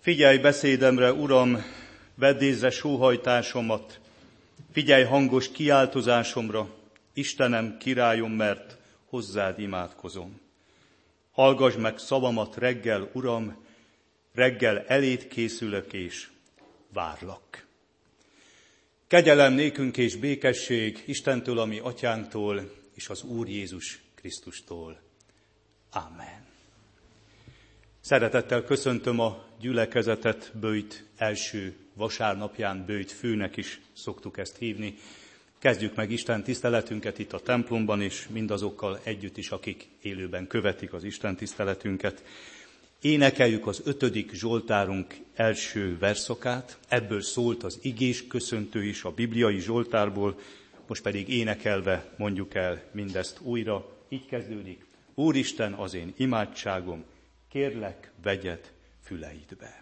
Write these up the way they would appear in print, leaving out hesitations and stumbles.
Figyelj beszédemre, Uram, vedd észre sóhajtásomat, figyelj hangos kiáltozásomra, Istenem, királyom, mert hozzád imádkozom. Hallgass meg szavamat reggel, Uram, reggel eléd készülök és várlak. Kegyelem nékünk és békesség Istentől, a mi atyánktól, és az Úr Jézus Krisztustól. Ámen. Szeretettel köszöntöm a gyülekezetet Böjt első vasárnapján, Böjt főnek is szoktuk ezt hívni. Kezdjük meg Isten tiszteletünket itt a templomban, és mindazokkal együtt is, akik élőben követik az Isten tiszteletünket. Énekeljük az 5. Zsoltárunk első verszakát, ebből szólt az igés köszöntő is a bibliai Zsoltárból, most pedig énekelve mondjuk el mindezt újra. Így kezdődik: Úristen, az én imádságom, kérlek, vegyed füleidbe.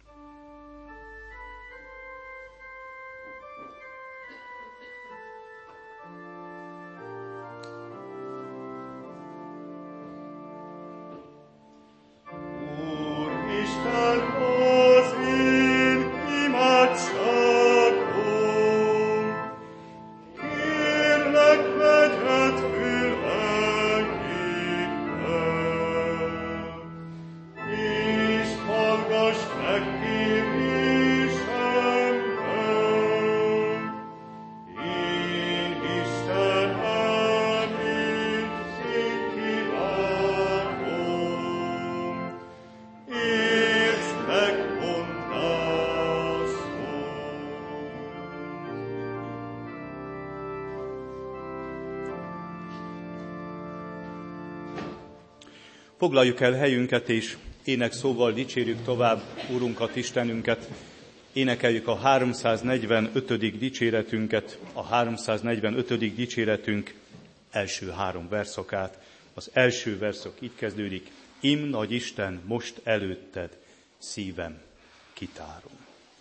Foglaljuk el helyünket, és énekszóval dicsérjük tovább Úrunkat, Istenünket. Énekeljük a 345. dicséretünket, a 345. dicséretünk első 3 verszakát. Az első verszak így kezdődik: Im nagy Isten, most előtted szívem kitárom.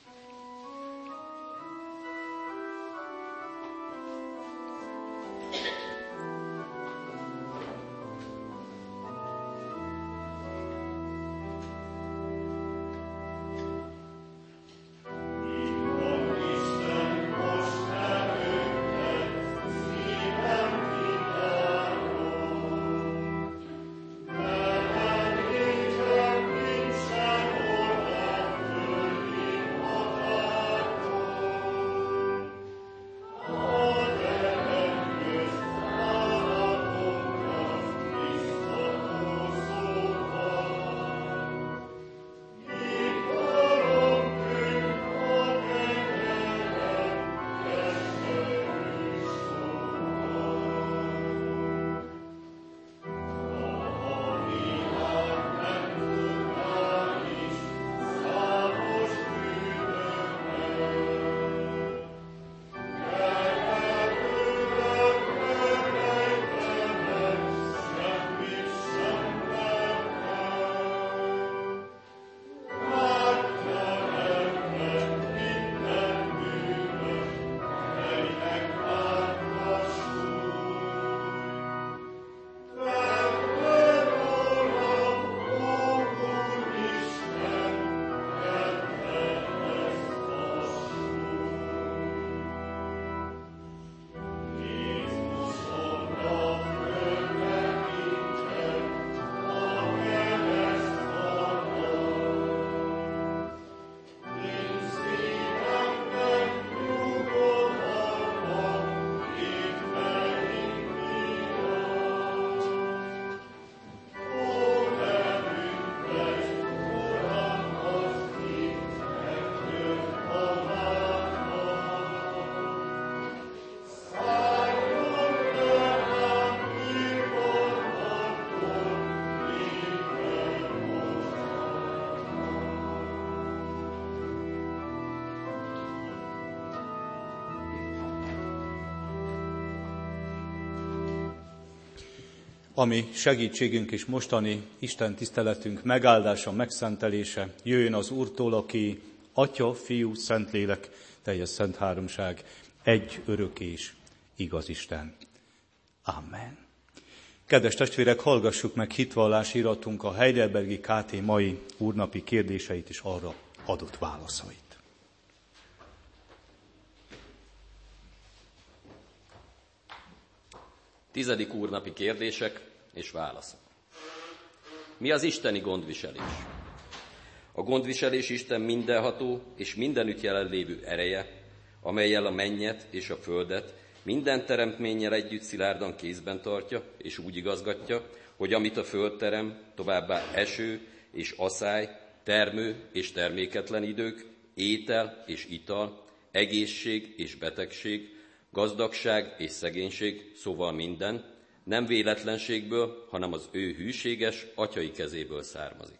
Ami segítségünk és mostani Isten tiszteletünk megáldása, megszentelése jöjjön az Úrtól, aki Atya, Fiú, Szentlélek, teljes szent háromság, egy örök és igaz Isten. Amen. Kedves testvérek, hallgassuk meg hitvallási iratunk a Heidelbergi KT mai úrnapi kérdéseit, és arra adott válaszait. Tizedik úrnapi kérdések és válaszok. Mi az isteni gondviselés? A gondviselés Isten mindenható és mindenütt jelenlévő ereje, amellyel a mennyet és a földet minden teremtménnyel együtt szilárdan kézben tartja és úgy igazgatja, hogy amit a föld terem, továbbá eső és aszály, termő és terméketlen idők, étel és ital, egészség és betegség, gazdagság és szegénység, szóval minden, nem véletlenségből, hanem az ő hűséges atyai kezéből származik.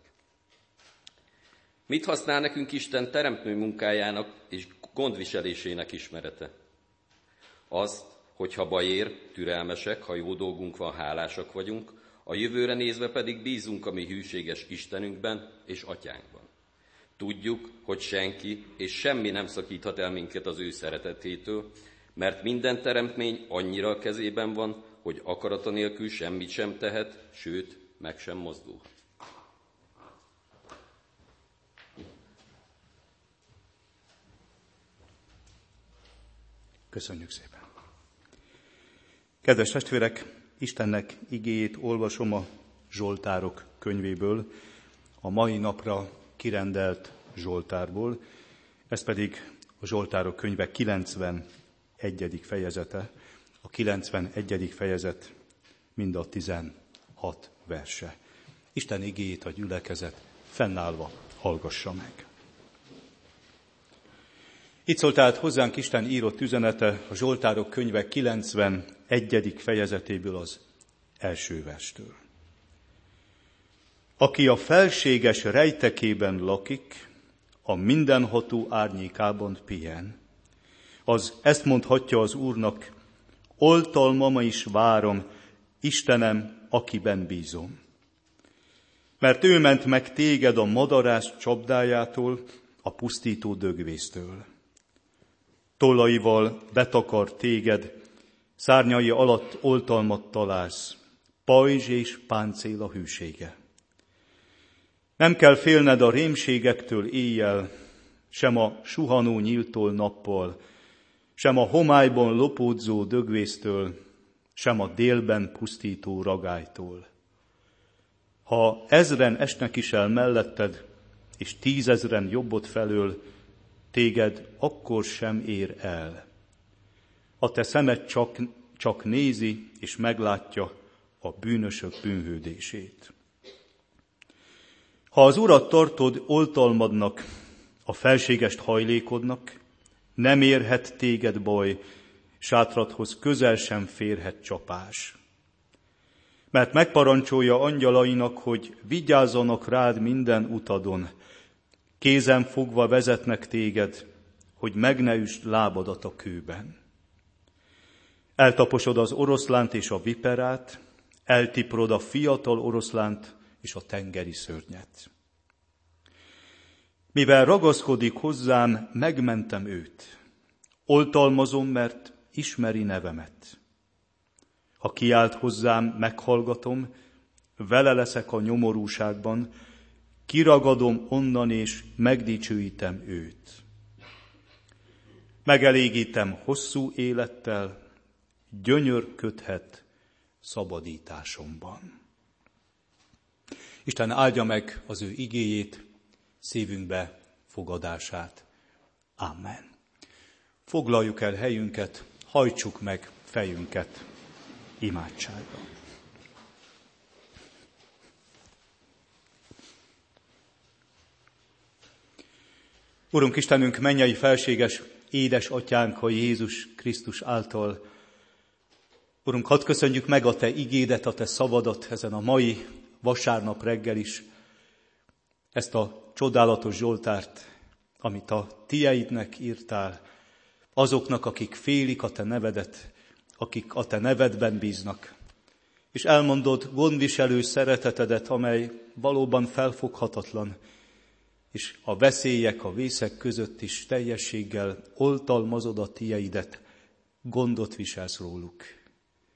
Mit használ nekünk Isten teremtő munkájának és gondviselésének ismerete? Azt, hogyha baj ér, türelmesek, ha jó dolgunk van, hálásak vagyunk, a jövőre nézve pedig bízunk a mi hűséges Istenünkben és Atyánkban. Tudjuk, hogy senki és semmi nem szakíthat el minket az ő szeretetétől, mert minden teremtmény annyira a kezében van, hogy akarata nélkül semmit sem tehet, sőt, meg sem mozdulhat. Köszönjük szépen! Kedves testvérek, Istennek igéjét olvasom a Zsoltárok könyvéből, a mai napra kirendelt Zsoltárból, ez pedig a Zsoltárok könyve 91. fejezete, a 91. fejezet mind a 16 verse. Isten igéjét a gyülekezet fennállva hallgassa meg. Itt szólt át hozzánk Isten írott üzenete a Zsoltárok könyve 91. fejezetéből az első verstől. Aki a felséges rejtekében lakik, a mindenható árnyékában pihen, az ezt mondhatja az Úrnak, oltalmam is várom, Istenem, akiben bízom. Mert ő ment meg téged a madarász csapdájától, a pusztító dögvésztől. Tollaival betakar téged, szárnyai alatt oltalmat találsz, pajzs és páncél a hűsége. Nem kell félned a rémségektől éjjel, sem a suhanó nyíltól nappal, sem a homályban lopódzó dögvésztől, sem a délben pusztító ragálytól. Ha 1000 esnek is el melletted, és 10 000 jobbod felől, téged akkor sem ér el. A te szemed csak nézi és meglátja a bűnösök bűnhődését. Ha az Urat tartod oltalmadnak, a felségest hajlékodnak, nem érhet téged baj, sátradhoz közel sem férhet csapás. Mert megparancsolja angyalainak, hogy vigyázzanak rád minden utadon, kézen fogva vezetnek téged, hogy meg ne üsd lábadat a kőben. Eltaposod az oroszlánt és a viperát, eltiprod a fiatal oroszlánt és a tengeri szörnyet. Mivel ragaszkodik hozzám, megmentem őt. Oltalmazom, mert ismeri nevemet. Ha kiált hozzám, meghallgatom, vele leszek a nyomorúságban, kiragadom onnan és megdicsőítem őt. Megelégítem hosszú élettel, gyönyörködhet szabadításomban. Isten áldja meg az ő igéjét, szívünkbe fogadását. Amen. Foglaljuk el helyünket, hajtsuk meg fejünket imádságra. Urunk Istenünk, mennyei felséges édesatyánk a Jézus Krisztus által. Urunk, hadd köszönjük meg a Te igédet, a Te szavadat ezen a mai vasárnap reggel is, ezt a csodálatos Zsoltárt, amit a Tieidnek írtál, azoknak, akik félik a Te nevedet, akik a Te nevedben bíznak. És elmondod gondviselő szeretetedet, amely valóban felfoghatatlan, és a veszélyek, a vészek között is teljességgel oltalmazod a Tieidet, gondot viselsz róluk.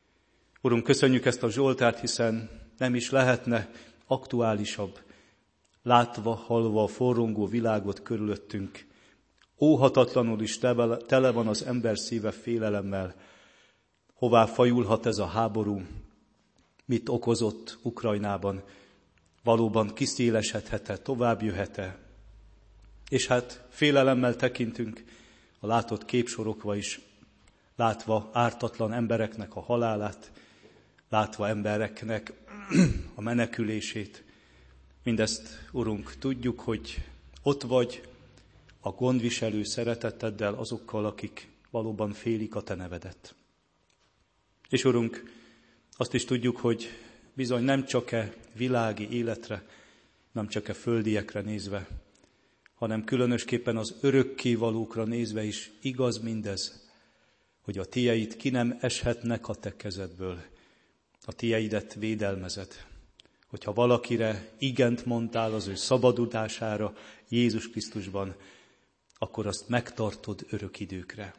Urunk, köszönjük ezt a Zsoltárt, hiszen nem is lehetne aktuálisabb. látva, hallva a forrongó világot körülöttünk, óhatatlanul is tele van az ember szíve félelemmel, hová fajulhat ez a háború, mit okozott Ukrajnában, valóban kiszélesedhet-e, tovább jöhet-e. És hát félelemmel tekintünk a látott képsorokba is, látva ártatlan embereknek a halálát, látva embereknek a menekülését. Mindezt, Urunk, tudjuk, hogy ott vagy a gondviselő szereteteddel azokkal, akik valóban félik a Te nevedet. És Urunk, azt is tudjuk, hogy bizony nem csak-e világi életre, nem csak-e földiekre nézve, hanem különösképpen az örökkévalókra nézve is igaz mindez, hogy a Tieid ki nem eshetnek a Te kezedből, a Tieidet védelmezed. Hogyha valakire igent mondtál az ő szabadulására Jézus Krisztusban, akkor azt megtartod örök időkre.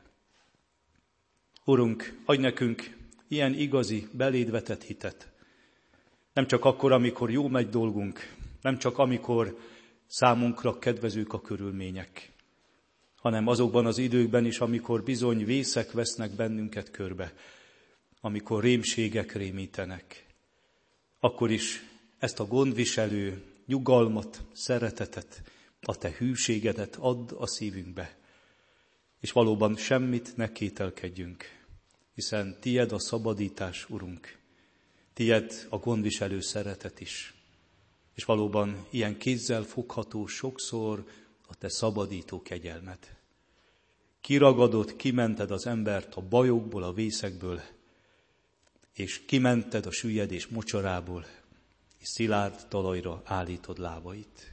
Urunk, adj nekünk ilyen igazi, beléd vetett hitet. Nem csak akkor, amikor jó megy dolgunk, nem csak amikor számunkra kedvezők a körülmények, hanem azokban az időkben is, amikor bizony vészek vesznek bennünket körbe, amikor rémségek rémítenek. Akkor is ezt a gondviselő nyugalmat, szeretetet, a Te hűségedet add a szívünkbe, és valóban semmit ne kételkedjünk, hiszen Tied a szabadítás, Urunk, Tied a gondviselő szeretet is, és valóban ilyen kézzel fogható sokszor a Te szabadító kegyelmed. Kiragadod, kimented az embert a bajokból, a vészekből, és kimented a süllyedés mocsarából, és szilárd talajra állítod lábait.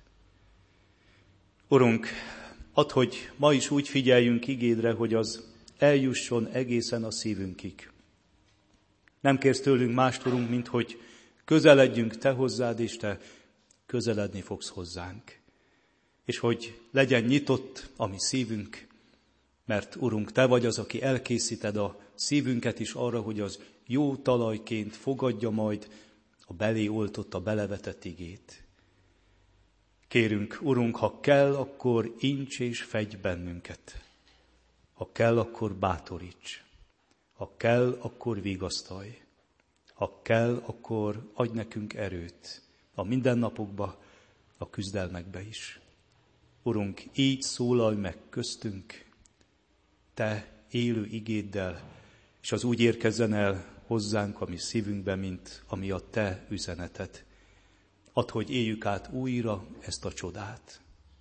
Urunk, add, hogy ma is úgy figyeljünk igédre, hogy az eljusson egészen a szívünkig. Nem kérsz tőlünk mást, Urunk, mint hogy közeledjünk Te hozzád, és Te közeledni fogsz hozzánk. És hogy legyen nyitott a mi szívünk, mert Urunk, Te vagy az, aki elkészíted a szívünket is arra, hogy az jó talajként fogadja majd a belé oltott, a belevetett igét. Kérünk, Urunk, ha kell, akkor ints és fedj bennünket. Ha kell, akkor bátoríts. Ha kell, akkor vigasztalj. Ha kell, akkor adj nekünk erőt a mindennapokba, a küzdelmekbe is. Urunk, így szólalj meg köztünk, Te élő igéddel, és az úgy érkezzen el hozzánk a mi szívünkbe, mint ami a Te üzeneted. Add, hogy éljük át újra ezt a csodát.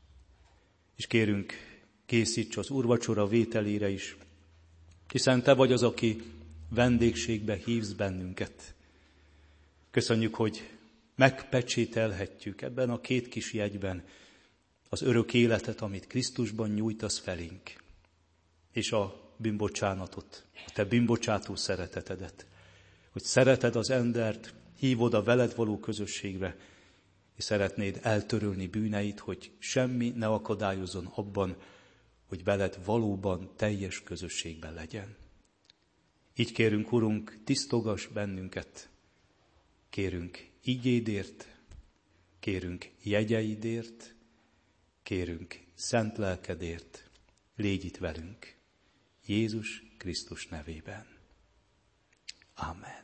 És kérünk, készíts az úrvacsora vételére is, hiszen Te vagy az, aki vendégségbe hívsz bennünket. Köszönjük, hogy megpecsételhetjük ebben a 2 kis jegyben az örök életet, amit Krisztusban nyújtasz felénk, és a bűnbocsánatot, a Te bűnbocsátó szeretetedet, hogy szereted az embert, hívod a veled való közösségre, és szeretnéd eltörölni bűneit, hogy semmi ne akadályozon abban, hogy veled valóban teljes közösségben legyen. Így kérünk, Urunk, tisztogass bennünket, kérünk igédért, kérünk jegyeidért, kérünk szent lelkedért, légy itt velünk. Jézus Krisztus nevében. Amen.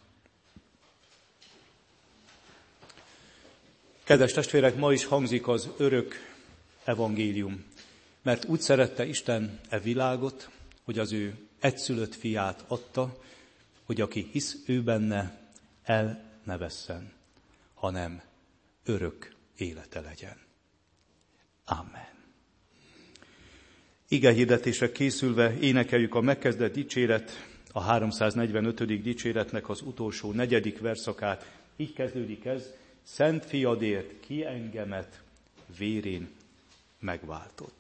Kedves testvérek, ma is hangzik az örök evangélium, mert úgy szerette Isten e világot, hogy az ő egyszülött fiát adta, hogy aki hisz ő benne, el ne vesszen, hanem örök élete legyen. Amen. Igehirdetésre készülve énekeljük a megkezdett dicséret, a 345. dicséretnek az utolsó 4. verszakát. Így kezdődik ez: Szent fiadért ki engemet vérén megváltott.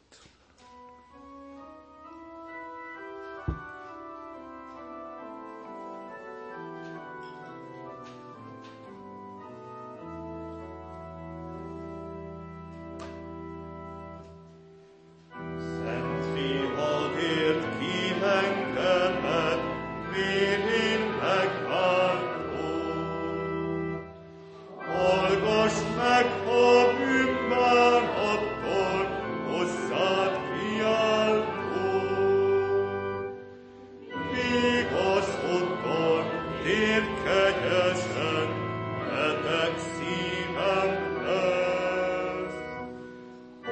Hallgass meg, ha bűn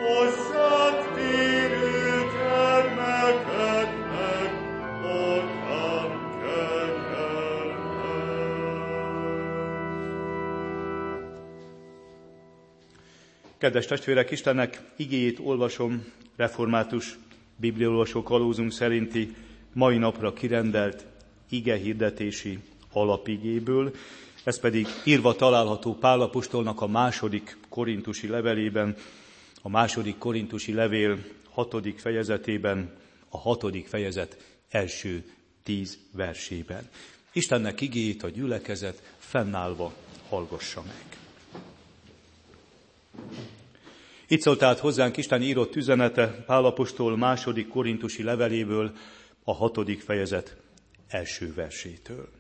hozzád térő gyermekednek adjam kegyelmet. Kedves testvérek, Istennek igéjét olvasom református bibliaolvasó kalózunk szerinti mai napra kirendelt igehirdetési alapigéből, ez pedig írva található Pál apostolnak a 2. korintusi levelében, a 2. korintusi levél 6. fejezetében, a 6. fejezet első 10 versében. Istennek igéjét a gyülekezet fennállva hallgassa meg. Itt szólt át hozzánk Isten írott üzenete Pál apostol 2. korintusi leveléből, a 6. fejezet első versétől.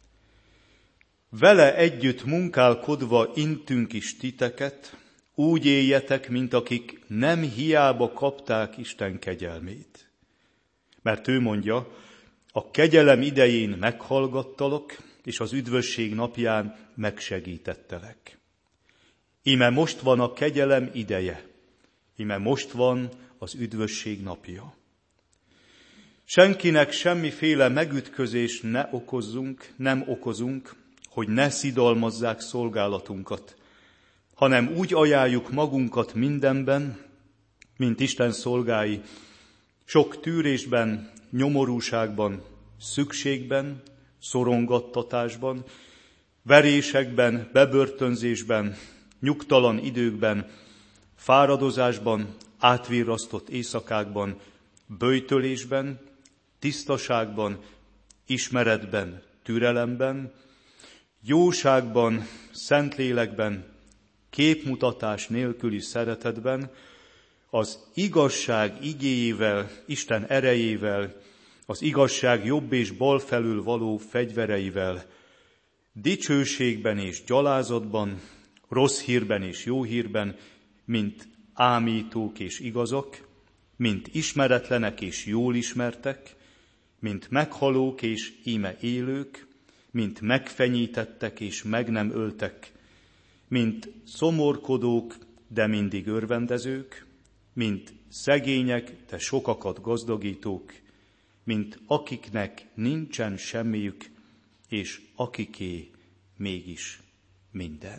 Vele együtt munkálkodva intünk is titeket, úgy éljetek, mint akik nem hiába kapták Isten kegyelmét. Mert ő mondja, a kegyelem idején meghallgattalak, és az üdvösség napján megsegítettelek. Íme most van a kegyelem ideje, íme most van az üdvösség napja. Senkinek semmiféle megütközést nem okozunk, hogy ne szidalmazzák szolgálatunkat, hanem úgy ajánljuk magunkat mindenben, mint Isten szolgái, sok tűrésben, nyomorúságban, szükségben, szorongattatásban, verésekben, bebörtönzésben, nyugtalan időkben, fáradozásban, átvirrasztott éjszakákban, böjtölésben, tisztaságban, ismeretben, türelemben, jóságban, szentlélekben, képmutatás nélküli szeretetben, az igazság igéjével, Isten erejével, az igazság jobb és bal felül való fegyvereivel, dicsőségben és gyalázatban, rossz hírben és jó hírben, mint ámítók és igazak, mint ismeretlenek és jól ismertek, mint meghalók és íme élők, mint megfenyítettek és meg nem öltek, mint szomorkodók, de mindig örvendezők, mint szegények, de sokakat gazdagítók, mint akiknek nincsen semmiük, és akiké mégis minden.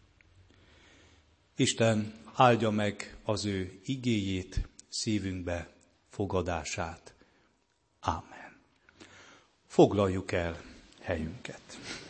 Isten áldja meg az ő igéjét, szívünkbe fogadását. Ámen. Foglaljuk el helyünket.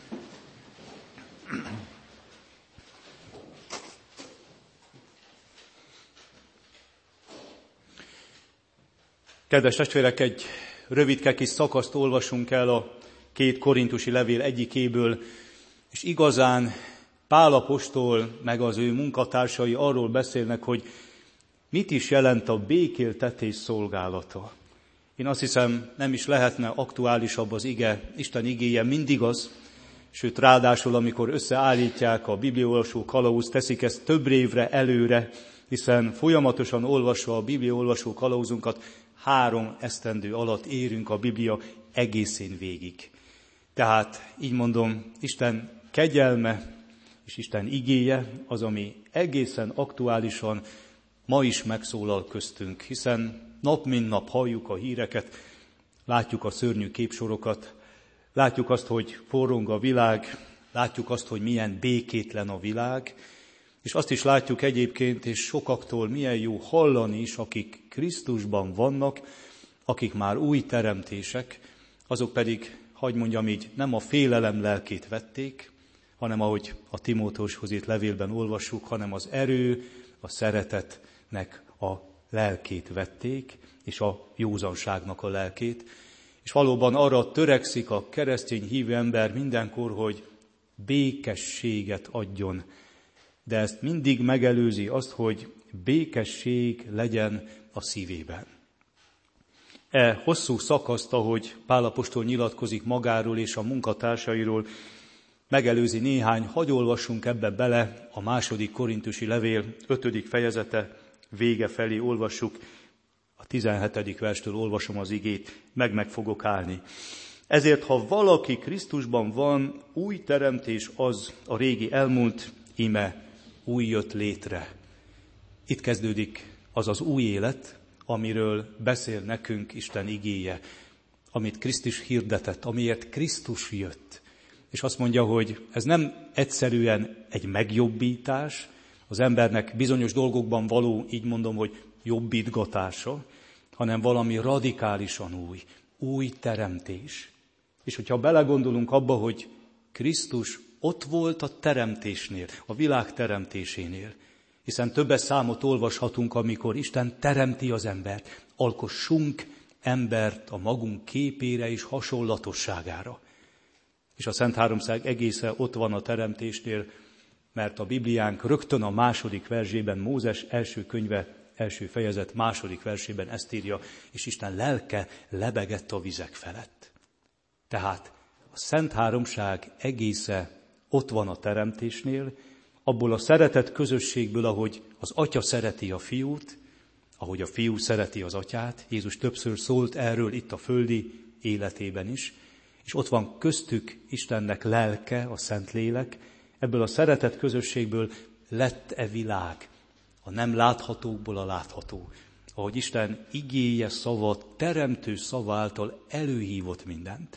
Kedves testvérek, egy rövidke kis szakaszt olvasunk el a 2 korintusi levél egyikéből, és igazán Pál apostol meg az ő munkatársai arról beszélnek, hogy mit is jelent a békéltetés szolgálata. Én azt hiszem, nem is lehetne aktuálisabb az Isten igéje, mindig az, sőt ráadásul, amikor összeállítják a bibliaolvasó kalauzt, teszik ezt több évre előre, hiszen folyamatosan olvasva a bibliaolvasó kalauzunkat 3 esztendő alatt érünk a Biblia egészén végig. Tehát így mondom, Isten kegyelme és Isten igéje az, ami egészen aktuálisan ma is megszólal köztünk, hiszen nap mint nap halljuk a híreket, látjuk a szörnyű képsorokat, látjuk azt, hogy forrong a világ, látjuk azt, hogy milyen békétlen a világ, és azt is látjuk egyébként, és sokaktól milyen jó hallani is, akik Krisztusban vannak, akik már új teremtések, azok pedig, hadd mondjam így, nem a félelem lelkét vették, hanem ahogy a Timóteushoz írt levélben olvassuk, hanem az erő, a szeretetnek a lelkét vették, és a józanságnak a lelkét. És valóban arra törekszik a keresztény hívő ember mindenkor, hogy békességet adjon. De ezt mindig megelőzi azt, hogy békesség legyen a szívében. Hosszú szakaszt, ahogy Pál apostol nyilatkozik magáról és a munkatársairól, megelőzi néhány, hadd olvassunk ebbe bele, a 2. korintusi levél 5. fejezete vége felé olvassuk, a 17. verstől olvasom az igét, meg fogok állni. Ezért, ha valaki Krisztusban van, új teremtés az, a régi elmúlt, íme új jött létre. Itt kezdődik az az új élet, amiről beszél nekünk Isten igéje, amit Krisztus hirdetett, amiért Krisztus jött. És azt mondja, hogy ez nem egyszerűen egy megjobbítás, az embernek bizonyos dolgokban való, így mondom, hogy jobbítgatása, hanem valami radikálisan új teremtés. És hogyha belegondolunk abba, hogy Krisztus ott volt a teremtésnél, a világ teremtésénél, hiszen többes számot olvashatunk, amikor Isten teremti az embert. Alkossunk embert a magunk képére és hasonlatosságára. És a Szent Háromság egészen ott van a teremtésnél, mert a Bibliánk rögtön a második versében, Mózes első könyve, első fejezet második versében ezt írja, és Isten lelke lebegett a vizek felett. Tehát a Szent Háromság egészen ott van a teremtésnél, abból a szeretet közösségből, ahogy az Atya szereti a Fiút, ahogy a Fiú szereti az Atyát. Jézus többször szólt erről itt a földi életében is, és ott van köztük Istennek lelke, a Szentlélek. Ebből a szeretet közösségből lett világ, a nem láthatókból a látható. Ahogy Isten igéje szava, teremtő szava által előhívott mindent.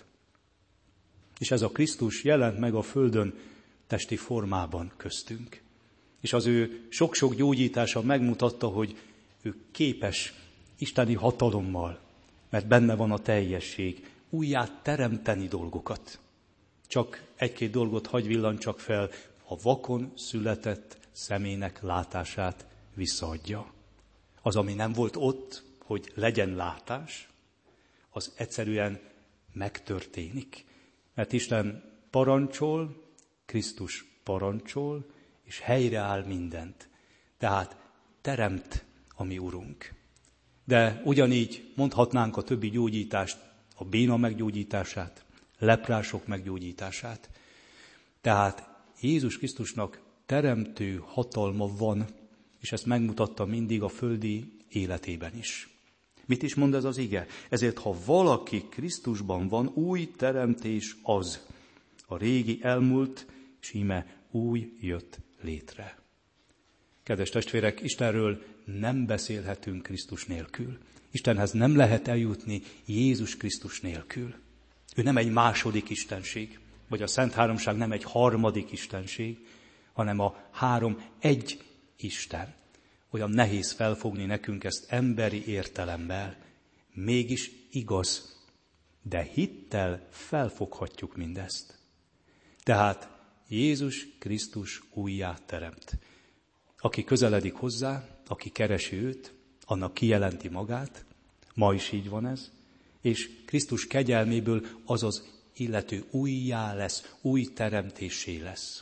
És ez a Krisztus jelent meg a földön testi formában köztünk. És az ő sok-sok gyógyítása megmutatta, hogy ő képes isteni hatalommal, mert benne van a teljesség, újjá teremteni dolgokat. Csak egy-két dolgot hagy villancsak fel, a vakon született szemének látását visszaadja. Az, ami nem volt ott, hogy legyen látás, az egyszerűen megtörténik. Mert Isten parancsol, Krisztus parancsol, és helyreáll mindent. Tehát teremt a mi Urunk. De ugyanígy mondhatnánk a többi gyógyítást, a béna meggyógyítását, leprások meggyógyítását. Tehát Jézus Krisztusnak teremtő hatalma van, és ezt megmutatta mindig a földi életében is. Mit is mond ez az ige? Ezért, ha valaki Krisztusban van, új teremtés az. A régi elmúlt, és íme új jött létre. Kedves testvérek, Istenről nem beszélhetünk Krisztus nélkül. Istenhez nem lehet eljutni Jézus Krisztus nélkül. Ő nem egy második istenség, vagy a Szent Háromság nem egy harmadik istenség, hanem a három egy Isten. Olyan nehéz felfogni nekünk ezt emberi értelemmel. Mégis igaz, de hittel felfoghatjuk mindezt. Tehát Jézus Krisztus újjá teremt. Aki közeledik hozzá, aki keresi őt, annak kijelenti magát, ma is így van ez, és Krisztus kegyelméből azaz illető újjá lesz, új teremtésé lesz.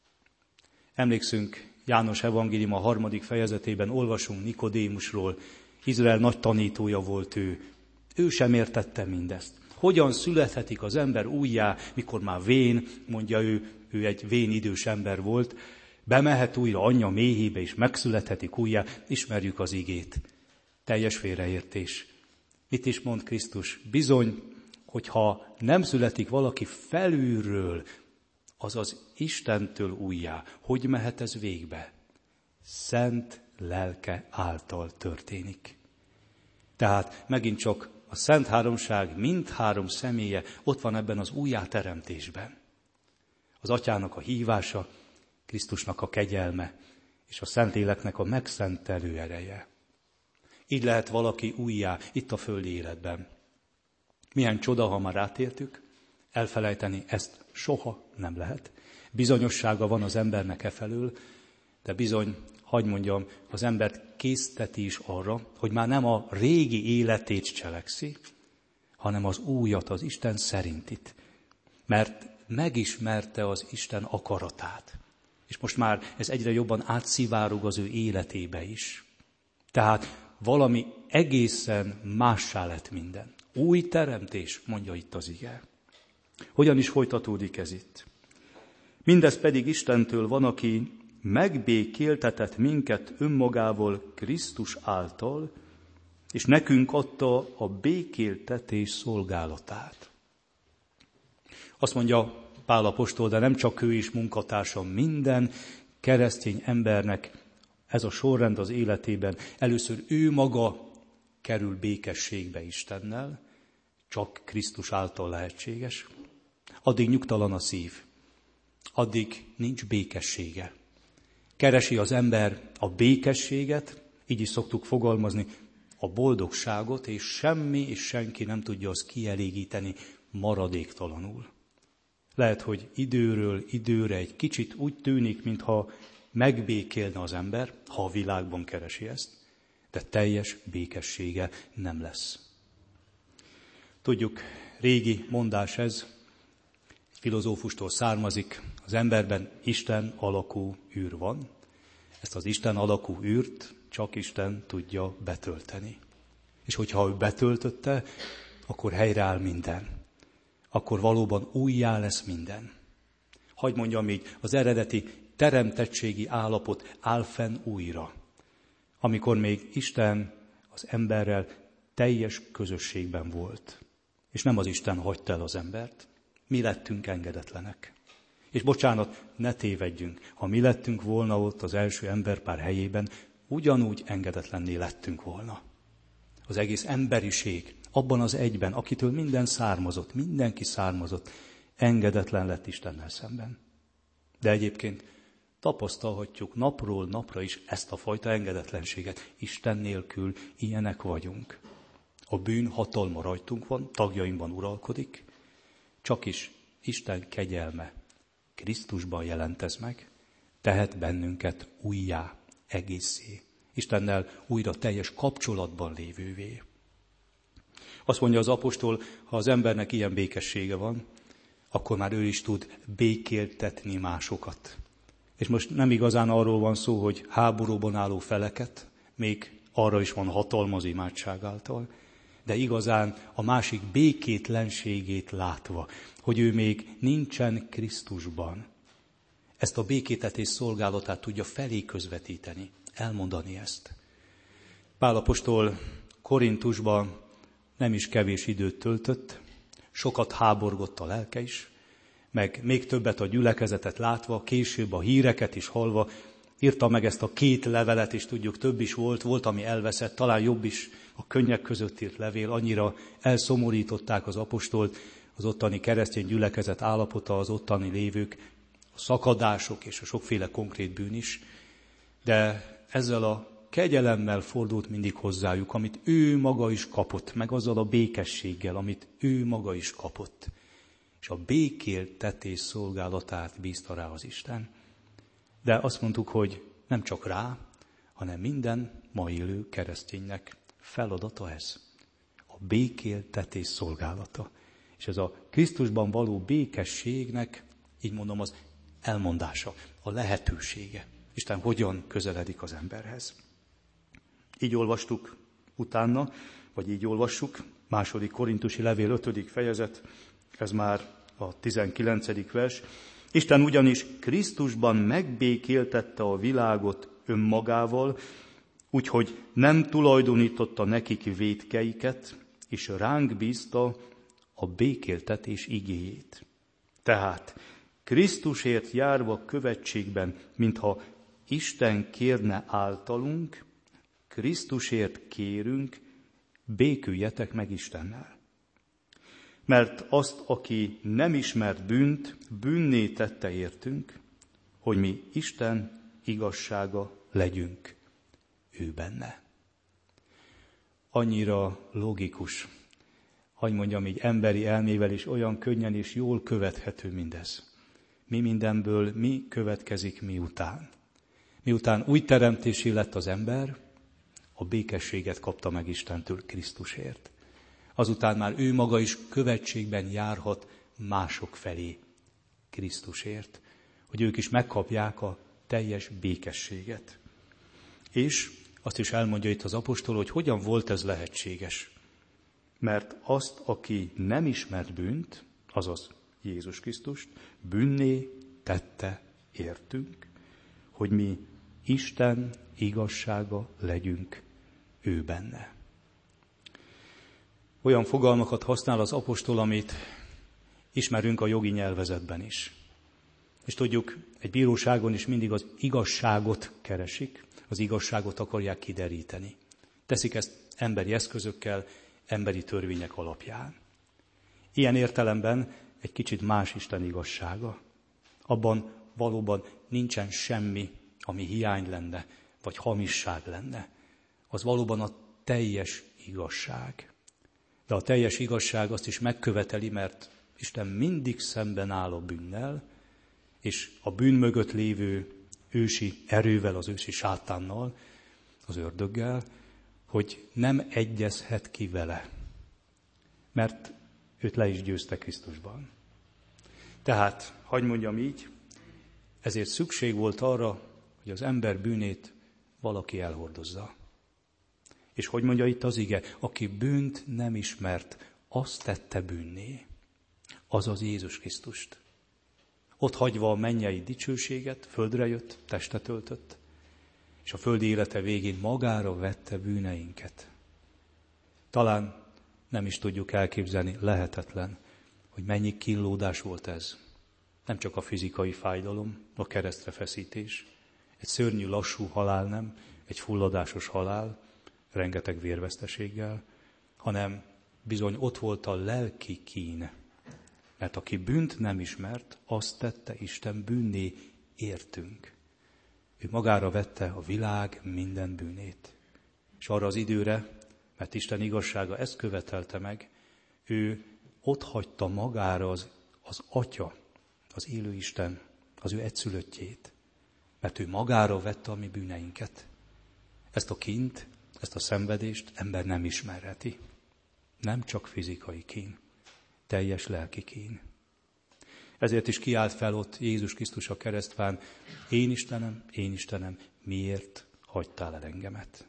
Emlékszünk, János evangélium a 3. fejezetében olvasunk Nikodémusról, Izrael nagy tanítója volt ő. Ő sem értette mindezt. Hogyan születhetik az ember újjá, mikor már vén, mondja ő egy vén idős ember volt, bemehet újra anyja méhébe, és megszülethetik újjá, ismerjük az igét. Teljes félreértés. Mit is mond Krisztus? Bizony, hogyha nem születik valaki felülről, azaz Istentől újjá, hogy mehet ez végbe? Szent lelke által történik. Tehát megint csak a Szent Háromság mindhárom személye ott van ebben az újjáteremtésben. Az Atyának a hívása, Krisztusnak a kegyelme, és a Szentléleknek a megszentelő ereje. Így lehet valaki újjá itt a földi életben. Milyen csoda, ha már átértük, elfelejteni ezt soha nem lehet. Bizonyossága van az embernek efelől, de bizony, hadd mondjam, az embert készteti is arra, hogy már nem a régi életét cselekszi, hanem az újat, az Isten szerintit. Mert megismerte az Isten akaratát. És most már ez egyre jobban átszivárog az ő életébe is. Tehát valami egészen mássá lett minden. Új teremtés, mondja itt az ige. Hogyan is folytatódik ez itt? Mindez pedig Istentől van, aki megbékéltetett minket önmagával Krisztus által, és nekünk adta a békéltetés szolgálatát. Azt mondja Pál apostol, de nem csak ő is munkatársa, minden keresztény embernek Ez a sorrend az életében. Először ő maga kerül békességbe Istennel, csak Krisztus által lehetséges. Addig nyugtalan a szív, addig nincs békessége. Keresi az ember a békességet, így is szoktuk fogalmazni, a boldogságot, és semmi és senki nem tudja azt kielégíteni maradéktalanul. Lehet, hogy időről időre egy kicsit úgy tűnik, mintha megbékélne az ember, ha a világban keresi ezt, de teljes békessége nem lesz. Tudjuk, régi mondás ez, egy filozófustól származik, az emberben Isten alakú űr van. Ezt az Isten alakú űrt csak Isten tudja betölteni. És hogyha ő betöltötte, akkor helyreáll minden. Akkor valóban újjá lesz minden. Hadd mondjam így, az eredeti teremtettségi állapot áll fenn újra. Amikor még Isten az emberrel teljes közösségben volt. És nem az Isten hagyta el az embert, mi lettünk engedetlenek. És bocsánat, ne tévedjünk, ha mi lettünk volna ott az első emberpár helyében, ugyanúgy engedetlenné lettünk volna. Az egész emberiség abban az egyben, akitől minden származott, mindenki származott, engedetlen lett Istennel szemben. De egyébként tapasztalhatjuk napról napra is ezt a fajta engedetlenséget. Isten nélkül ilyenek vagyunk. A bűn hatalma rajtunk van, tagjainkban uralkodik, csak is Isten kegyelme Krisztusban jelent ez meg, tehet bennünket újjá, egészé, Istennel újra teljes kapcsolatban lévővé. Azt mondja az apostol, ha az embernek ilyen békessége van, akkor már ő is tud békéltetni másokat. És most nem igazán arról van szó, hogy háborúban álló feleket, még arra is van hatalma az imádság által, de igazán a másik békétlenségét látva, hogy ő még nincsen Krisztusban. Ezt a békétetés szolgálatát tudja felé közvetíteni, elmondani ezt. Pál apostol Korintusban nem is kevés időt töltött, sokat háborgott a lelke is, meg még többet a gyülekezetet látva, később a híreket is hallva, írta meg ezt a 2 levelet, és tudjuk, több is volt, ami elveszett, talán jobb is a könnyek között írt levél, annyira elszomorították az apostolt, az ottani keresztény gyülekezet állapota, az ottani lévők, a szakadások és a sokféle konkrét bűn is, de ezzel a kegyelemmel fordult mindig hozzájuk, amit ő maga is kapott, meg azzal a békességgel, amit ő maga is kapott. És a békéltetés szolgálatát bízta rá az Isten. De azt mondtuk, hogy nem csak rá, hanem minden ma élő kereszténynek feladata ez. A békéltetés szolgálata. És ez a Krisztusban való békességnek, így mondom, az elmondása, a lehetősége. Isten hogyan közeledik az emberhez. Így olvastuk utána, vagy így olvassuk, 2. Korintusi levél 5. fejezet, ez már a 19. vers. Isten ugyanis Krisztusban megbékéltette a világot önmagával, úgyhogy nem tulajdonította nekik vétkeiket, és ránk bízta a békéltetés igéjét. Tehát Krisztusért járva követségben, mintha Isten kérne általunk, Krisztusért kérünk, béküljetek meg Istennel. Mert azt, aki nem ismert bűnt, bűnné tette értünk, hogy mi Isten igazsága legyünk ő benne. Annyira logikus, hogy mondjam így emberi elmével is olyan könnyen és jól követhető mindez. Mi mindenből mi következik miután? Miután új teremtésé lett az ember, a békességet kapta meg Istentől Krisztusért. Azután már ő maga is követségben járhat mások felé Krisztusért, hogy ők is megkapják a teljes békességet. És azt is elmondja itt az apostol, hogy hogyan volt ez lehetséges. Mert azt, aki nem ismert bűnt, azaz Jézus Krisztust, bűnné tette értünk, hogy mi Isten igazsága legyünk ő benne. Olyan fogalmakat használ az apostol, amit ismerünk a jogi nyelvezetben is. És tudjuk, egy bíróságon is mindig az igazságot keresik, az igazságot akarják kideríteni. Teszik ezt emberi eszközökkel, emberi törvények alapján. Ilyen értelemben egy kicsit más Isten igazsága. Abban valóban nincsen semmi, ami hiány lenne, vagy hamisság lenne. Az valóban a teljes igazság. De a teljes igazság azt is megköveteli, mert Isten mindig szemben áll a bűnnel, és a bűn mögött lévő ősi erővel, az ősi sátánnal, az ördöggel, hogy nem egyezhet ki vele. Mert őt le is győzte Krisztusban. Tehát, hadd mondjam így, ezért szükség volt arra, hogy az ember bűnét valaki elhordozza. És hogy mondja itt az ige, aki bűnt nem ismert, azt tette bűnné, azaz Jézus Krisztust. Ott hagyva a mennyei dicsőséget, földre jött, testet öltött, és a földi élete végén magára vette bűneinket. Talán nem is tudjuk elképzelni, lehetetlen, hogy mennyi kínlódás volt ez. Nem csak a fizikai fájdalom, a keresztre feszítés, egy szörnyű lassú halál nem, egy fulladásos halál, rengeteg vérveszteséggel, hanem bizony ott volt a lelki kín. Mert aki bűnt nem ismert, azt tette Isten bűnné értünk. Ő magára vette a világ minden bűnét. És arra az időre, mert Isten igazsága ezt követelte meg, ő ott hagyta magára az Atya, az élő Isten, az ő egyszülöttjét. Mert ő magára vette a mi bűneinket. Ezt a kínt, ezt a szenvedést ember nem ismerheti. Nem csak fizikai kín, teljes lelki kín. Ezért is kiállt fel ott Jézus Krisztus a keresztfán, én Istenem, miért hagytál el engemet?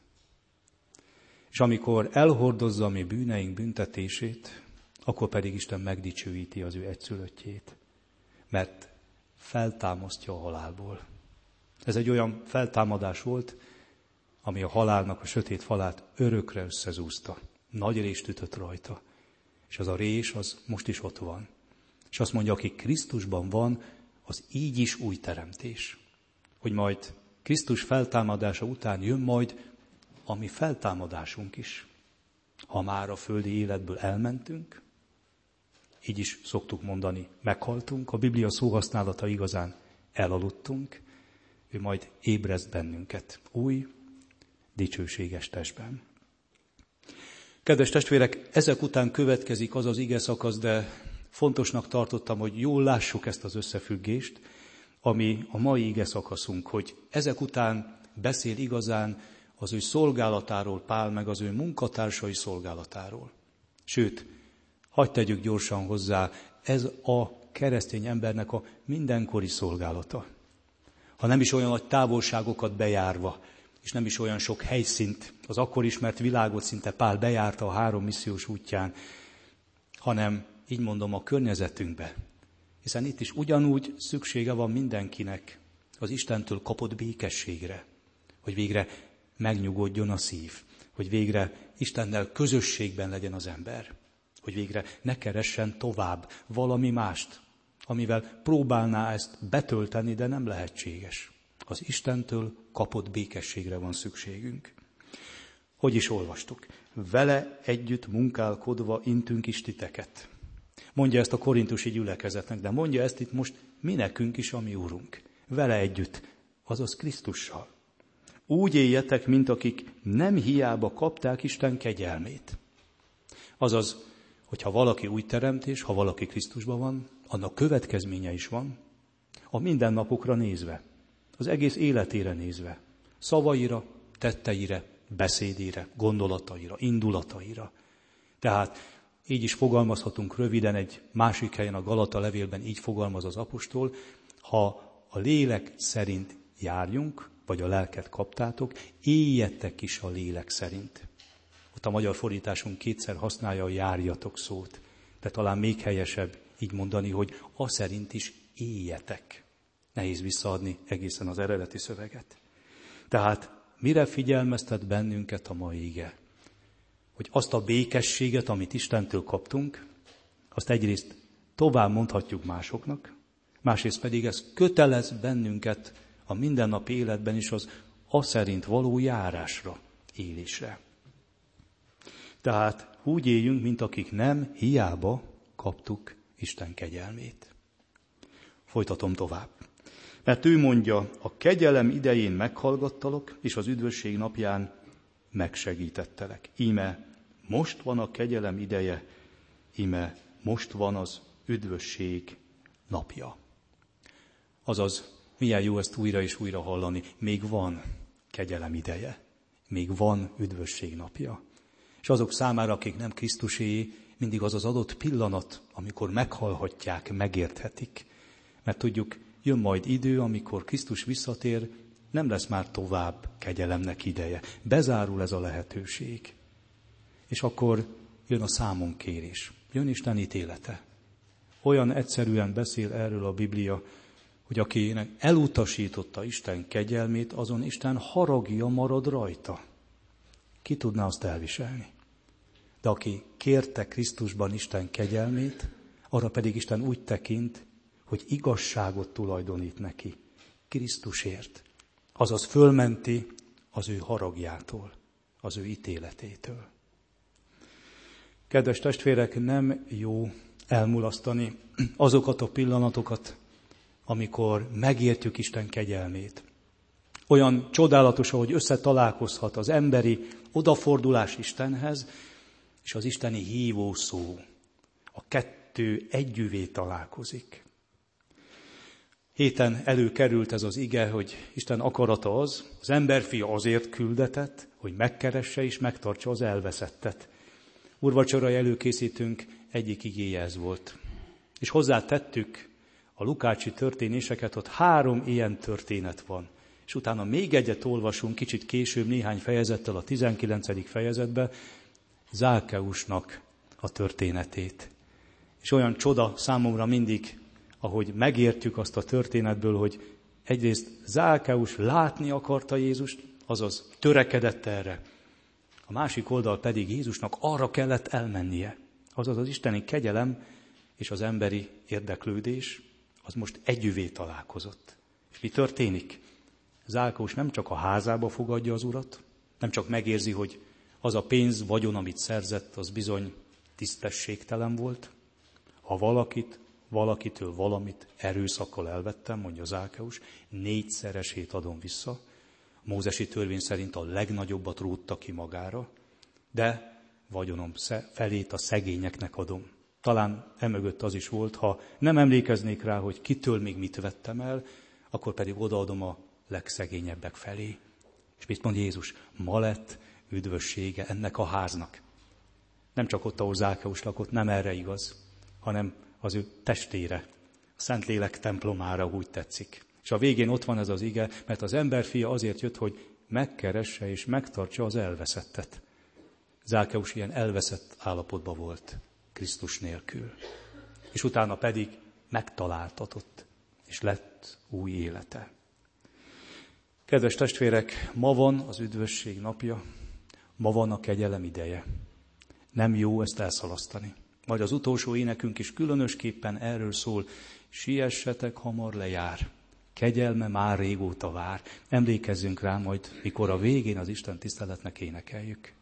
És amikor elhordozza a mi bűneink büntetését, akkor pedig Isten megdicsőíti az ő egyszülöttjét, mert feltámasztja a halálból. Ez egy olyan feltámadás volt, ami a halálnak a sötét falát örökre összezúzta. Nagy rést ütött rajta. És az a rés, az most is ott van. És azt mondja, aki Krisztusban van, az így is új teremtés. Hogy majd Krisztus feltámadása után jön majd a mi feltámadásunk is. Ha már a földi életből elmentünk, így is szoktuk mondani, meghaltunk, a Biblia szóhasználata igazán elaludtunk, ő majd ébreszt bennünket új, dicsőséges testben. Kedves testvérek, ezek után következik az az ige szakasz, de fontosnak tartottam, hogy jól lássuk ezt az összefüggést, ami a mai ige szakaszunk, hogy ezek után beszél igazán az ő szolgálatáról Pál, meg az ő munkatársai szolgálatáról. Sőt, hadd tegyük gyorsan hozzá, ez a keresztény embernek a mindenkori szolgálata. Ha nem is olyan nagy távolságokat bejárva, és nem is olyan sok helyszínt, az akkor ismert világot szinte Pál bejárta a 3 missziós útján, hanem, így mondom, a környezetünkbe. Hiszen itt is ugyanúgy szüksége van mindenkinek az Istentől kapott békességre, hogy végre megnyugodjon a szív, hogy végre Istennel közösségben legyen az ember, hogy végre ne keressen tovább valami mást, amivel próbálná ezt betölteni, de nem lehetséges. Az Istentől kapott békességre van szükségünk. Hogy is olvastuk? Vele együtt munkálkodva intünk is titeket. Mondja ezt a korintusi gyülekezetnek, de mondja ezt itt most mi nekünk is, a mi Úrunk. Vele együtt, azaz Krisztussal. Úgy éljetek, mint akik nem hiába kapták Isten kegyelmét. Azaz, hogyha valaki új teremtés, ha valaki Krisztusban van, annak következménye is van, a mindennapokra nézve, az egész életére nézve, szavaira, tetteire, beszédére, gondolataira, indulataira. Tehát így is fogalmazhatunk röviden, egy másik helyen a Galata levélben így fogalmaz az apostol, ha a lélek szerint járjunk, vagy a lelket kaptátok, éljetek is a lélek szerint. Ott a magyar fordításunk kétszer használja a járjatok szót, de talán még helyesebb így mondani, hogy a szerint is éljetek. Nehéz visszaadni egészen az eredeti szöveget. Tehát mire figyelmeztet bennünket a mai ige? Hogy azt a békességet, amit Istentől kaptunk, azt egyrészt tovább mondhatjuk másoknak, másrészt pedig ez kötelez bennünket a mindennapi életben is az aszerint való járásra, élésre. Tehát úgy éljünk, mint akik nem hiába kaptuk Isten kegyelmét. Folytatom tovább. Mert ő mondja, a kegyelem idején meghallgattalak, és az üdvösség napján megsegítettelek. Íme most van a kegyelem ideje, íme most van az üdvösség napja. Azaz, milyen jó ezt újra és újra hallani, még van kegyelem ideje, még van üdvösség napja. És azok számára, akik nem Krisztuséé, mindig az az adott pillanat, amikor meghallhatják, megérthetik. Mert tudjuk, jön majd idő, amikor Krisztus visszatér, nem lesz már tovább kegyelemnek ideje. Bezárul ez a lehetőség. És akkor jön a számonkérés, jön Isten ítélete. Olyan egyszerűen beszél erről a Biblia, hogy akinek elutasította Isten kegyelmét, azon Isten haragja marad rajta. Ki tudná azt elviselni? De aki kérte Krisztusban Isten kegyelmét, arra pedig Isten úgy tekint, hogy igazságot tulajdonít neki Krisztusért. Azaz fölmenti az ő haragjától, az ő ítéletétől. Kedves testvérek, nem jó elmulasztani azokat a pillanatokat, amikor megértjük Isten kegyelmét. Olyan csodálatos, ahogy összetalálkozhat az emberi odafordulás Istenhez, és az isteni hívó szó. A kettő együvé találkozik. Héten előkerült ez az ige, hogy Isten akarata az emberfia azért küldetett, hogy megkeresse és megtartsa az elveszettet. Úrvacsorai előkészítünk, egyik igéje ez volt. És hozzátettük a lukácsi történéseket, ott 3 ilyen történet van. És utána még egyet olvasunk, kicsit később, néhány fejezettel a 19. fejezetben, Zákkeusnak a történetét. És olyan csoda számomra mindig, ahogy megértjük azt a történetből, hogy egyrészt Zákkeus látni akarta Jézust, azaz törekedett erre. A másik oldal pedig Jézusnak arra kellett elmennie. Azaz az isteni kegyelem és az emberi érdeklődés, az most együvé találkozott. És mi történik? Zákkeus nem csak a házába fogadja az Urat, nem csak megérzi, hogy az a pénz, vagyon, amit szerzett, az bizony tisztességtelen volt. Ha valakitől valamit erőszakkal elvettem, mondja Zákkeus, 4-szeresét adom vissza. A mózesi törvény szerint a legnagyobbat rúgta ki magára, de vagyonom felét a szegényeknek adom. Talán emögött az is volt, ha nem emlékeznék rá, hogy kitől még mit vettem el, akkor pedig odaadom a legszegényebbek felé. És mit mond Jézus? Ma lett üdvössége ennek a háznak. Nem csak ott, ahol Zákkeus lakott, nem erre igaz, hanem az ő testére, a Szentlélek templomára, úgy tetszik. És a végén ott van ez az ige, mert az emberfia azért jött, hogy megkeresse és megtartsa az elveszettet. Zákkeus ilyen elveszett állapotban volt Krisztus nélkül. És utána pedig megtaláltatott, és lett új élete. Kedves testvérek, ma van az üdvösség napja, ma van a kegyelem ideje. Nem jó ezt elszalasztani. Majd az utolsó énekünk is különösképpen erről szól, siessetek, hamar lejár. Kegyelme már régóta vár. Emlékezzünk rá majd, mikor a végén az Isten tiszteletnek énekeljük.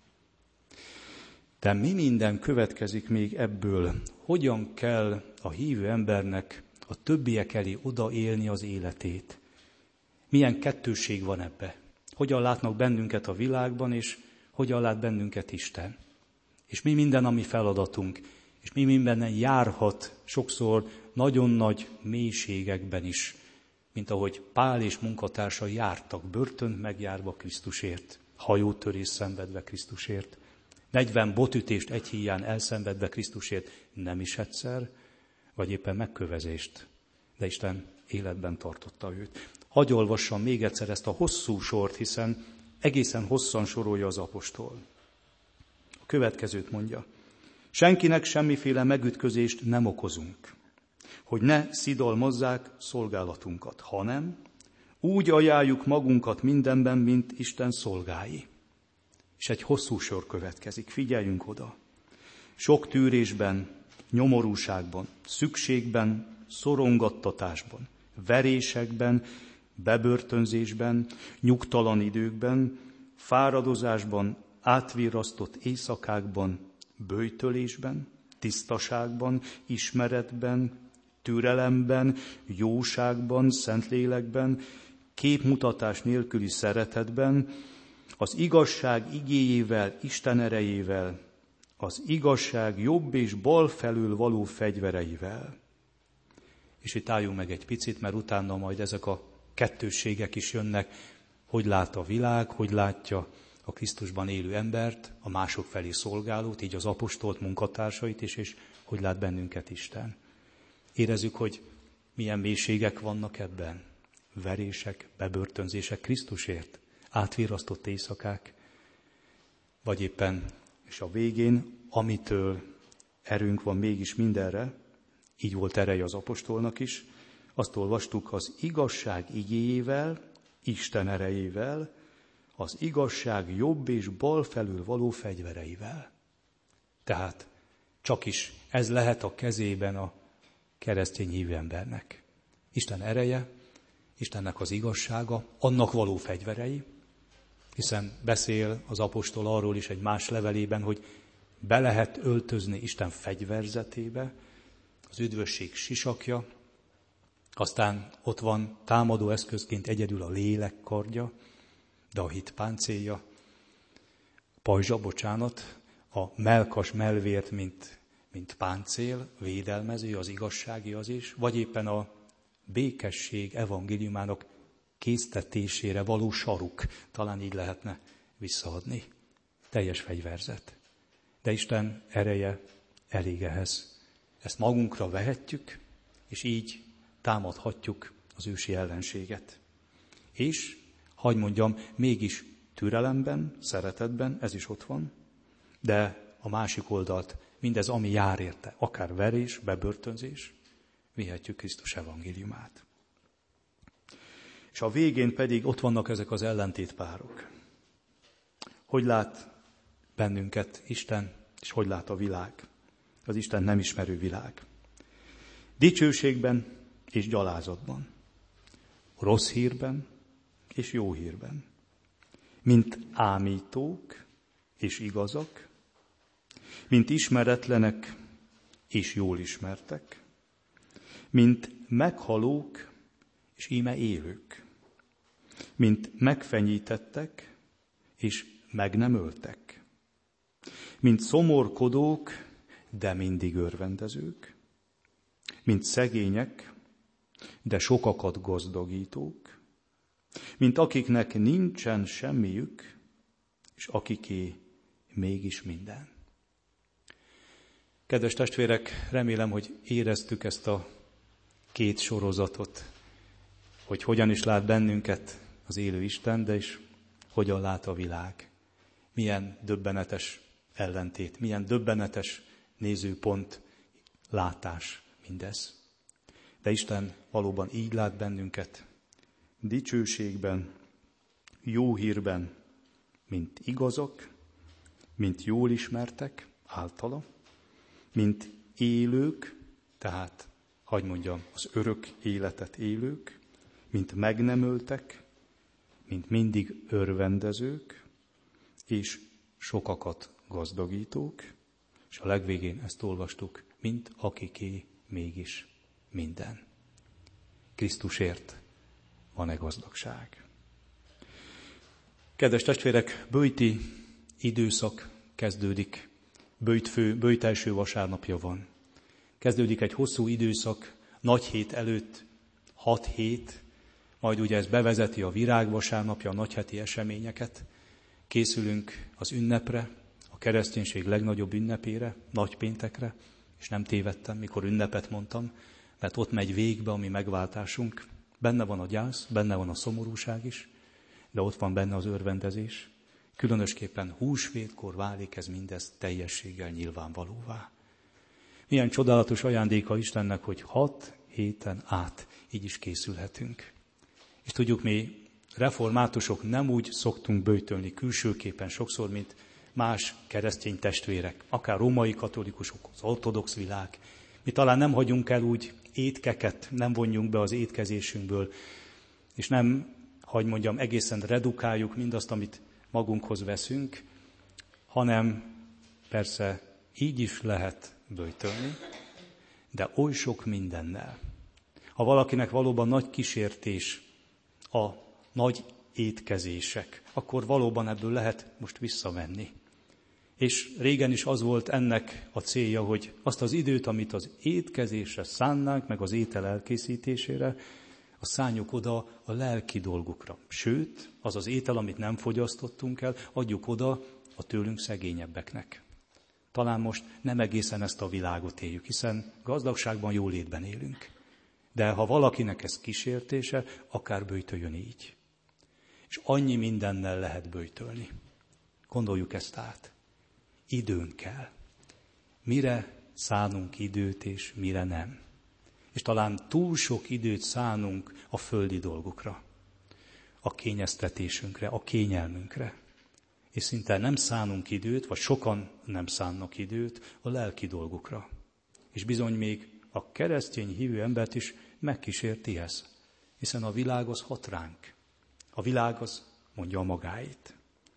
De mi minden következik még ebből? Hogyan kell a hívő embernek a többiek elé odaélni az életét? Milyen kettősség van ebbe? Hogyan látnak bennünket a világban, és hogyan lát bennünket Isten? És mi minden a mi feladatunk? És mi mindenen járhat sokszor nagyon nagy mélységekben is, mint ahogy Pál és munkatársai jártak, börtönt megjárva Krisztusért, hajótörést szenvedve Krisztusért, 40 botütést egy híján elszenvedve Krisztusért, nem is egyszer, vagy éppen megkövezést, de Isten életben tartotta őt. Hadd olvassam még egyszer ezt a hosszú sort, hiszen egészen hosszan sorolja az apostol. A következőt mondja. Senkinek semmiféle megütközést nem okozunk, hogy ne szidalmazzák szolgálatunkat, hanem úgy ajánljuk magunkat mindenben, mint Isten szolgái. És egy hosszú sor következik, figyeljünk oda. Sok tűrésben, nyomorúságban, szükségben, szorongattatásban, verésekben, bebörtönzésben, nyugtalan időkben, fáradozásban, átvirrasztott éjszakákban, böjtölésben, tisztaságban, ismeretben, türelemben, jóságban, szentlélekben, képmutatás nélküli szeretetben, az igazság igéjével, Isten erejével, az igazság jobb és bal felül való fegyvereivel. És itt álljunk meg egy picit, mert utána majd ezek a kettősségek is jönnek, hogy lát a világ, hogy látja a Krisztusban élő embert, a mások felé szolgálót, így az apostolt munkatársait is, és hogy lát bennünket Isten. Érezzük, hogy milyen mélységek vannak ebben. Verések, bebörtönzések Krisztusért, átvirrasztott éjszakák, vagy éppen, és a végén, amitől erőnk van mégis mindenre, így volt ereje az apostolnak is, azt olvastuk, az igazság igéjével, Isten erejével, az igazság jobb és bal felül való fegyvereivel. Tehát csak is ez lehet a kezében a keresztény hívő embernek. Isten ereje, Istennek az igazsága, annak való fegyverei, hiszen beszél az apostol arról is egy más levelében, hogy be lehet öltözni Isten fegyverzetébe, az üdvösség sisakja, aztán ott van támadó eszközként egyedül a lélek kardja, de a hit páncélja, pajzsa, a mellkas mellvért, mint páncél, védelmező, az igazsági az is, vagy éppen a békesség evangéliumának késztetésére való saruk, talán így lehetne visszaadni. Teljes fegyverzet. De Isten ereje elég ehhez. Ezt magunkra vehetjük, és így támadhatjuk az ősi ellenséget. És, hadd mondjam, mégis türelemben, szeretetben, ez is ott van, de a másik oldalt mindez, ami jár érte, akár verés, bebörtönzés, vihetjük Krisztus evangéliumát. És a végén pedig ott vannak ezek az ellentétpárok. Hogy lát bennünket Isten, és hogy lát a világ, az Isten nem ismerő világ. Dicsőségben és gyalázatban, rossz hírben és jó hírben, mint ámítók és igazak, mint ismeretlenek és jól ismertek, mint meghalók és íme élők, mint megfenyítettek és meg nem öltek, mint szomorkodók, de mindig örvendezők, mint szegények, de sokakat gazdagítók, mint akiknek nincsen semmiük, és akiké mégis minden. Kedves testvérek, remélem, hogy éreztük ezt a két sorozatot, hogy hogyan is lát bennünket az élő Isten, de is hogyan lát a világ. Milyen döbbenetes ellentét, milyen döbbenetes nézőpont, látás mindez. De Isten valóban így lát bennünket, dicsőségben, jó hírben, mint igazak, mint jól ismertek általa, mint élők, tehát, hadd mondjam, az örök életet élők, mint meg nem öltek, mint mindig örvendezők, és sokakat gazdagítók, és a legvégén ezt olvastuk, mint akiké mégis minden. Krisztusért van-e gazdagság? Kedves testvérek, böjti időszak kezdődik, böjt első vasárnapja van. Kezdődik egy hosszú időszak, nagy hét előtt 6 hét, majd ugye ez bevezeti a virágvasárnapja, a nagyheti eseményeket. Készülünk az ünnepre, a kereszténység legnagyobb ünnepére, nagypéntekre, és nem tévedtem, mikor ünnepet mondtam, mert ott megy végbe a mi megváltásunk. Benne van a gyász, benne van a szomorúság is, de ott van benne az örvendezés. Különösképpen húsvétkor válik ez mindez teljességgel nyilvánvalóvá. Milyen csodálatos ajándéka Istennek, hogy 6 héten át így is készülhetünk. És tudjuk, mi reformátusok nem úgy szoktunk böjtölni külsőképpen sokszor, mint más keresztény testvérek, akár római katolikusok, az ortodox világ. Mi talán nem hagyunk el úgy étkeket, nem vonjunk be az étkezésünkből és nem, hogy mondjam, egészen redukáljuk mindazt, amit magunkhoz veszünk, hanem persze így is lehet böjtölni, de oly sok mindennel. Ha valakinek valóban nagy kísértés a nagy étkezések, akkor valóban ebből lehet most visszavenni. És régen is az volt ennek a célja, hogy azt az időt, amit az étkezésre szánnánk, meg az étel elkészítésére, azt szánjuk oda a lelki dolgokra. Sőt, az az étel, amit nem fogyasztottunk el, adjuk oda a tőlünk szegényebbeknek. Talán most nem egészen ezt a világot éljük, hiszen gazdagságban, jólétben élünk. De ha valakinek ez kísértése, akár böjtöljön így. És annyi mindennel lehet böjtölni. Gondoljuk ezt át. Időnk kell. Mire szánunk időt, és mire nem. És talán túl sok időt szánunk a földi dolgokra, a kényeztetésünkre, a kényelmünkre. És szinte nem szánunk időt, vagy sokan nem szánnak időt a lelki dolgokra. És bizony még a keresztény hívő embert is megkísérti ez, hiszen a világ az hat ránk. A világ az mondja a magáit.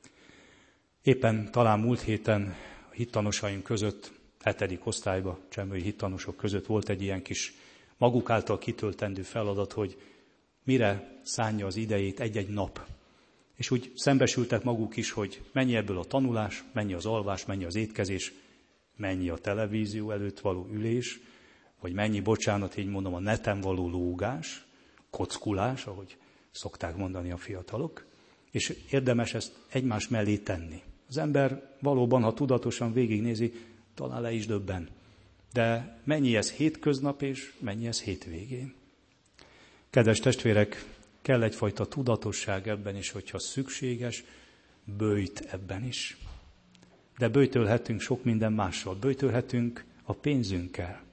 Éppen talán múlt héten a hittanosaink között, 7. osztályban, csemői hittanosok között volt egy ilyen kis maguk által kitöltendő feladat, hogy mire szánja az idejét egy-egy nap. És úgy szembesültek maguk is, hogy mennyi ebből a tanulás, mennyi az alvás, mennyi az étkezés, mennyi a televízió előtt való ülés, vagy mennyi, bocsánat, így mondom, a neten való lógás, kockulás, ahogy szokták mondani a fiatalok, és érdemes ezt egymás mellé tenni. Az ember valóban, ha tudatosan végignézi, talán le is döbben. De mennyi ez hétköznap, és mennyi ez hétvégén? Kedves testvérek, kell egyfajta tudatosság ebben is, hogyha szükséges, böjt ebben is. De böjtölhetünk sok minden mással. Böjtölhetünk a pénzünkkel.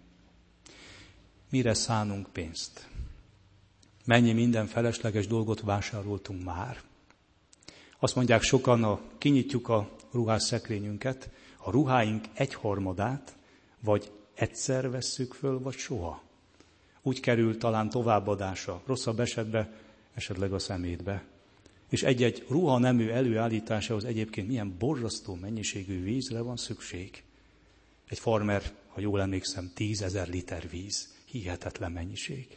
Mire szánunk pénzt? Mennyi minden felesleges dolgot vásároltunk már? Azt mondják sokan, kinyitjuk a ruhásszekrényünket, a ruháink 1/3 vagy egyszer vesszük föl, vagy soha. Úgy kerül talán továbbadásra, rosszabb esetben esetleg a szemétbe. És egy-egy ruhanemű előállításához egyébként milyen borzasztó mennyiségű vízre van szükség. Egy farmer, ha jól emlékszem, 10 000 liter víz. Hihetetlen mennyiség.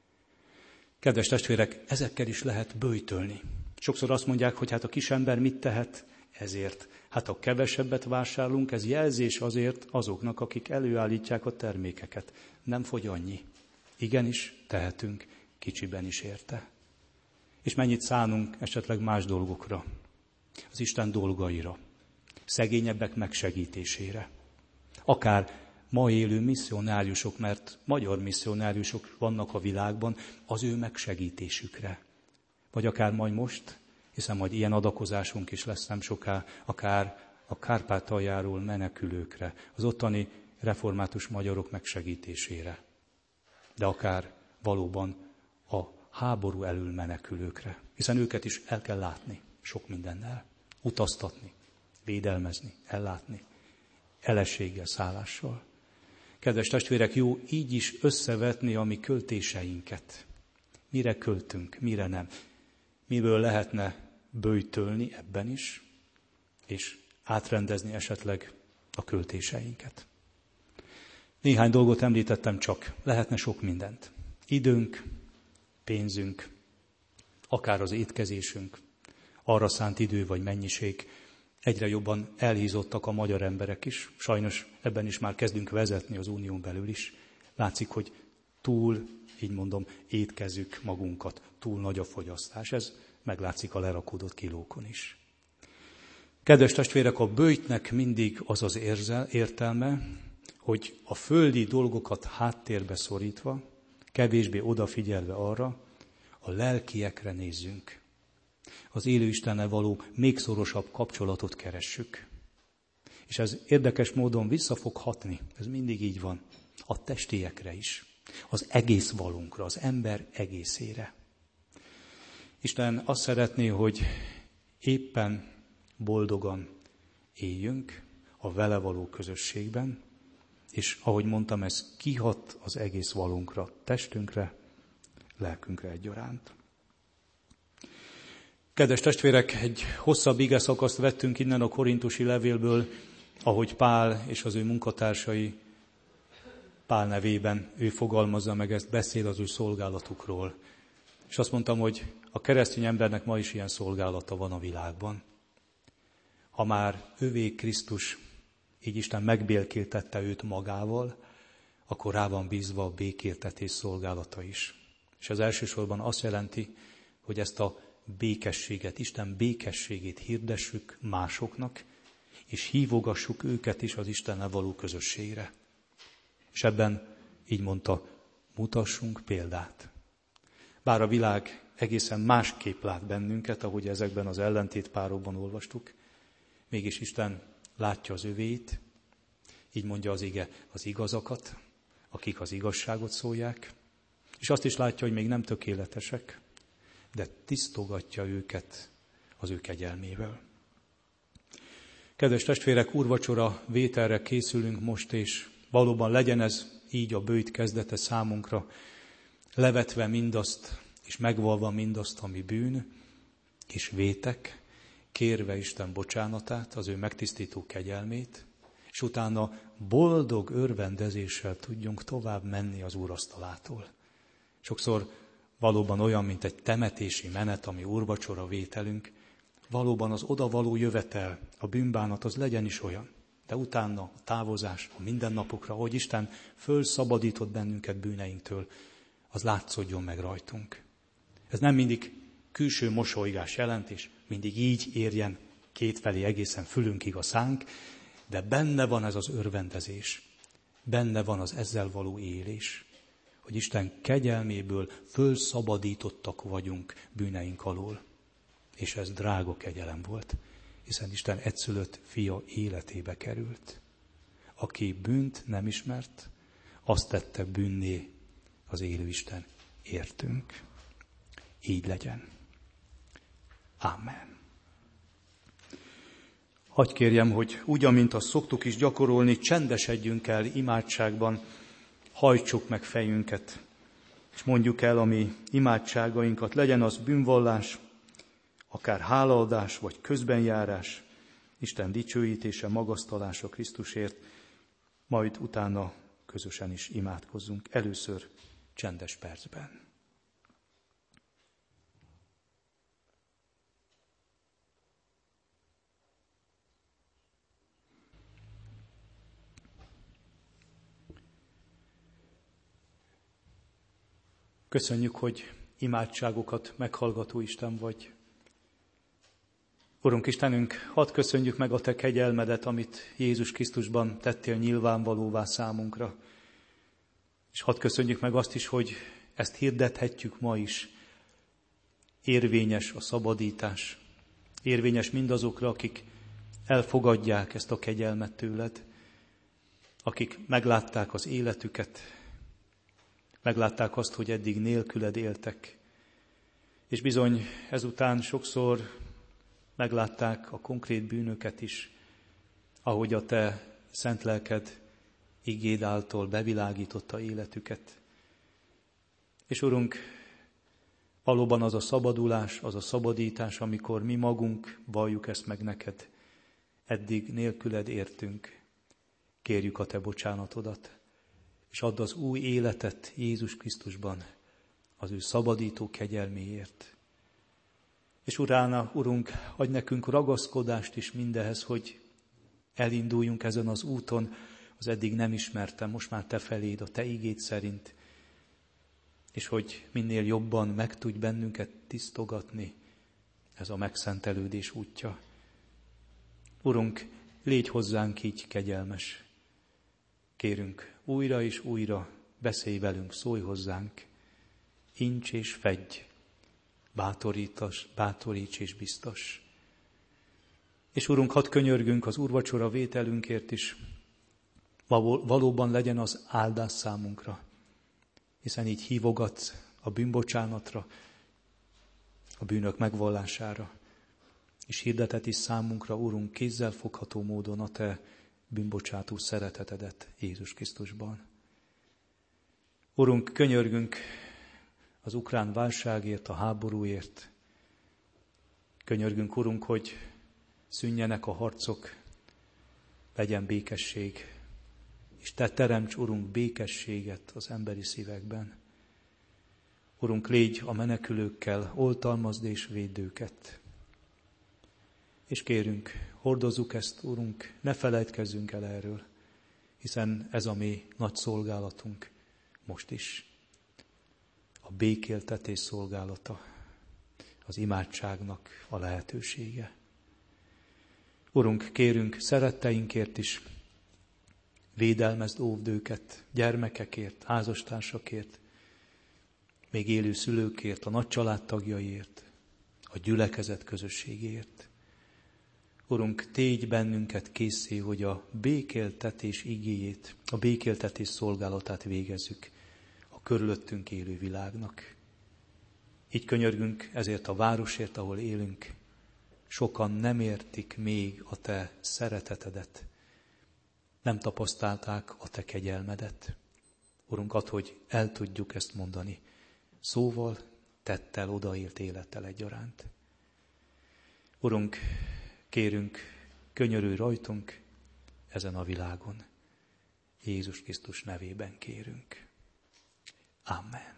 Kedves testvérek, ezekkel is lehet böjtölni. Sokszor azt mondják, hogy hát a kisember mit tehet ezért. Hát ha kevesebbet vásárolunk, ez jelzés azért azoknak, akik előállítják a termékeket. Nem fogy annyi. Igenis, tehetünk kicsiben is érte. És mennyit szánunk esetleg más dolgokra, az Isten dolgaira, szegényebbek megsegítésére. Akár ma élő misszionáriusok, mert magyar misszionáriusok vannak a világban, az ő megsegítésükre. Vagy akár majd most, hiszen majd ilyen adakozásunk is lesz nem soká, akár a Kárpátaljáról menekülőkre, az ottani református magyarok megsegítésére. De akár valóban a háború elől menekülőkre, hiszen őket is el kell látni sok mindennel, utaztatni, védelmezni, ellátni, elességgel, szállással. Kedves testvérek, jó így is összevetni a mi költéseinket. Mire költünk, mire nem. Miből lehetne böjtölni ebben is, és átrendezni esetleg a költéseinket. Néhány dolgot említettem csak, lehetne sok mindent. Időnk, pénzünk, akár az étkezésünk, arra szánt idő vagy mennyiség. Egyre jobban elhízottak a magyar emberek is. Sajnos ebben is már kezdünk vezetni az unión belül is. Látszik, hogy túl, így mondom, étkezzük magunkat. Túl nagy a fogyasztás. Ez meglátszik a lerakódott kilókon is. Kedves testvérek, a böjtnek mindig az az értelme, hogy a földi dolgokat háttérbe szorítva, kevésbé odafigyelve arra, a lelkiekre nézzünk. Az élő Istennel való még szorosabb kapcsolatot keressük. És ez érdekes módon vissza fog hatni, ez mindig így van, a testiekre is, az egész valónkra, az ember egészére. Isten azt szeretné, hogy éppen boldogan éljünk a vele való közösségben, és ahogy mondtam, ez kihat az egész valónkra, testünkre, lelkünkre egyaránt. Kedves testvérek, egy hosszabb igeszakaszt vettünk innen a korintusi levélből, ahogy Pál és az ő munkatársai, Pál nevében ő fogalmazza meg ezt, beszél az ő szolgálatukról. És azt mondtam, hogy a keresztény embernek ma is ilyen szolgálata van a világban. Ha már ővé Krisztus, így Isten megbékéltette őt magával, akkor rá van bízva a békéltetés szolgálata is. És ez elsősorban azt jelenti, hogy ezt a békességet, Isten békességét hirdessük másoknak, és hívogassuk őket is az Istennel való közösségre. És ebben, így mondta, mutassunk példát. Bár a világ egészen másképp lát bennünket, ahogy ezekben az ellentétpárokban olvastuk, mégis Isten látja az övéit, így mondja az ige, az igazakat, akik az igazságot szólják, és azt is látja, hogy még nem tökéletesek, de tisztogatja őket az ő kegyelmével. Kedves testvérek, úrvacsora vételre készülünk most, és valóban legyen ez így a böjt kezdete számunkra, levetve mindazt, és megvalva mindazt, ami bűn, és vétek, kérve Isten bocsánatát, az ő megtisztító kegyelmét, és utána boldog örvendezéssel tudjunk tovább menni az úrasztalától. Sokszor valóban olyan, mint egy temetési menet, ami úrvacsora vételünk, valóban az odavaló jövetel, a bűnbánat az legyen is olyan. De utána a távozás a mindennapokra, ahogy Isten fölszabadított bennünket bűneinktől, az látszódjon meg rajtunk. Ez nem mindig külső mosolygás jelent, és mindig így érjen kétfelé egészen fülünkig a szánk, de benne van ez az örvendezés, benne van az ezzel való élés, hogy Isten kegyelméből fölszabadítottak vagyunk bűneink alól. És ez drága kegyelem volt, hiszen Isten egyszülött fia életébe került. Aki bűnt nem ismert, azt tette bűnné az élő Isten értünk. Így legyen. Amen. Hadd kérjem, hogy úgy, amint azt szoktuk is gyakorolni, csendesedjünk el imádságban, hajtsuk meg fejünket, és mondjuk el a mi imádságainkat, legyen az bűnvallás, akár hálaadás vagy közbenjárás, Isten dicsőítése, magasztalása Krisztusért, majd utána közösen is imádkozzunk. Először csendes percben. Köszönjük, hogy imádságokat meghallgató Isten vagy. Urunk Istenünk, hadd köszönjük meg a Te kegyelmedet, amit Jézus Krisztusban tettél nyilvánvalóvá számunkra. És hadd köszönjük meg azt is, hogy ezt hirdethetjük ma is. Érvényes a szabadítás. Érvényes mindazokra, akik elfogadják ezt a kegyelmet tőled, akik meglátták az életüket, meglátták azt, hogy eddig nélküled éltek, és bizony ezután sokszor meglátták a konkrét bűnöket is, ahogy a te szent lelked igéd által bevilágította életüket. És Urunk, valóban az a szabadulás, az a szabadítás, amikor mi magunk valljuk ezt meg neked, eddig nélküled értünk, kérjük a te bocsánatodat, és add az új életet Jézus Krisztusban, az ő szabadító kegyelméért. És Urunk, adj nekünk ragaszkodást is mindehez, hogy elinduljunk ezen az úton, az eddig nem ismertem, most már te feléd, a te igéd szerint, és hogy minél jobban meg tudj bennünket tisztogatni ez a megszentelődés útja. Urunk, légy hozzánk így kegyelmes. Kérünk, újra és újra beszélj velünk, szólj hozzánk, incs és fedj, bátoríts és biztos. És Urunk, hadd könyörgünk az úrvacsora vételünkért is, valóban legyen az áldás számunkra, hiszen így hívogatsz a bűnbocsánatra, a bűnök megvallására, és hirdetet is számunkra, Urunk, kézzel fogható módon a te bűnbocsátó szeretetedet Jézus Krisztusban. Urunk, könyörgünk az ukrán válságért, a háborúért, Könyörgünk, Urunk, hogy szűnjenek a harcok, legyen békesség, és Te teremts, Urunk, békességet az emberi szívekben. Urunk, légy a menekülőkkel, oltalmazd és védd őket. És kérünk, hordozzuk ezt, Urunk, ne felejtkezzünk el erről, hiszen ez a mi nagy szolgálatunk most is. A békéltetés szolgálata, az imádságnak a lehetősége. Urunk, kérünk szeretteinkért is, védelmezd, óvd őket, gyermekekért, házastársakért, még élő szülőkért, a nagy családtagjaiért, a gyülekezet közösségért. Urunk, tégy bennünket készé, hogy a békéltetés igéjét, a békéltetés szolgálatát végezzük a körülöttünk élő világnak. Így könyörgünk ezért a városért, ahol élünk. Sokan nem értik még a Te szeretetedet, nem tapasztalták a Te kegyelmedet. Urunk, add, hogy el tudjuk ezt mondani, szóval, tettel, odaélt élettel egyaránt. Urunk, kérünk, könyörülj rajtunk ezen a világon. Jézus Krisztus nevében kérünk. Amen.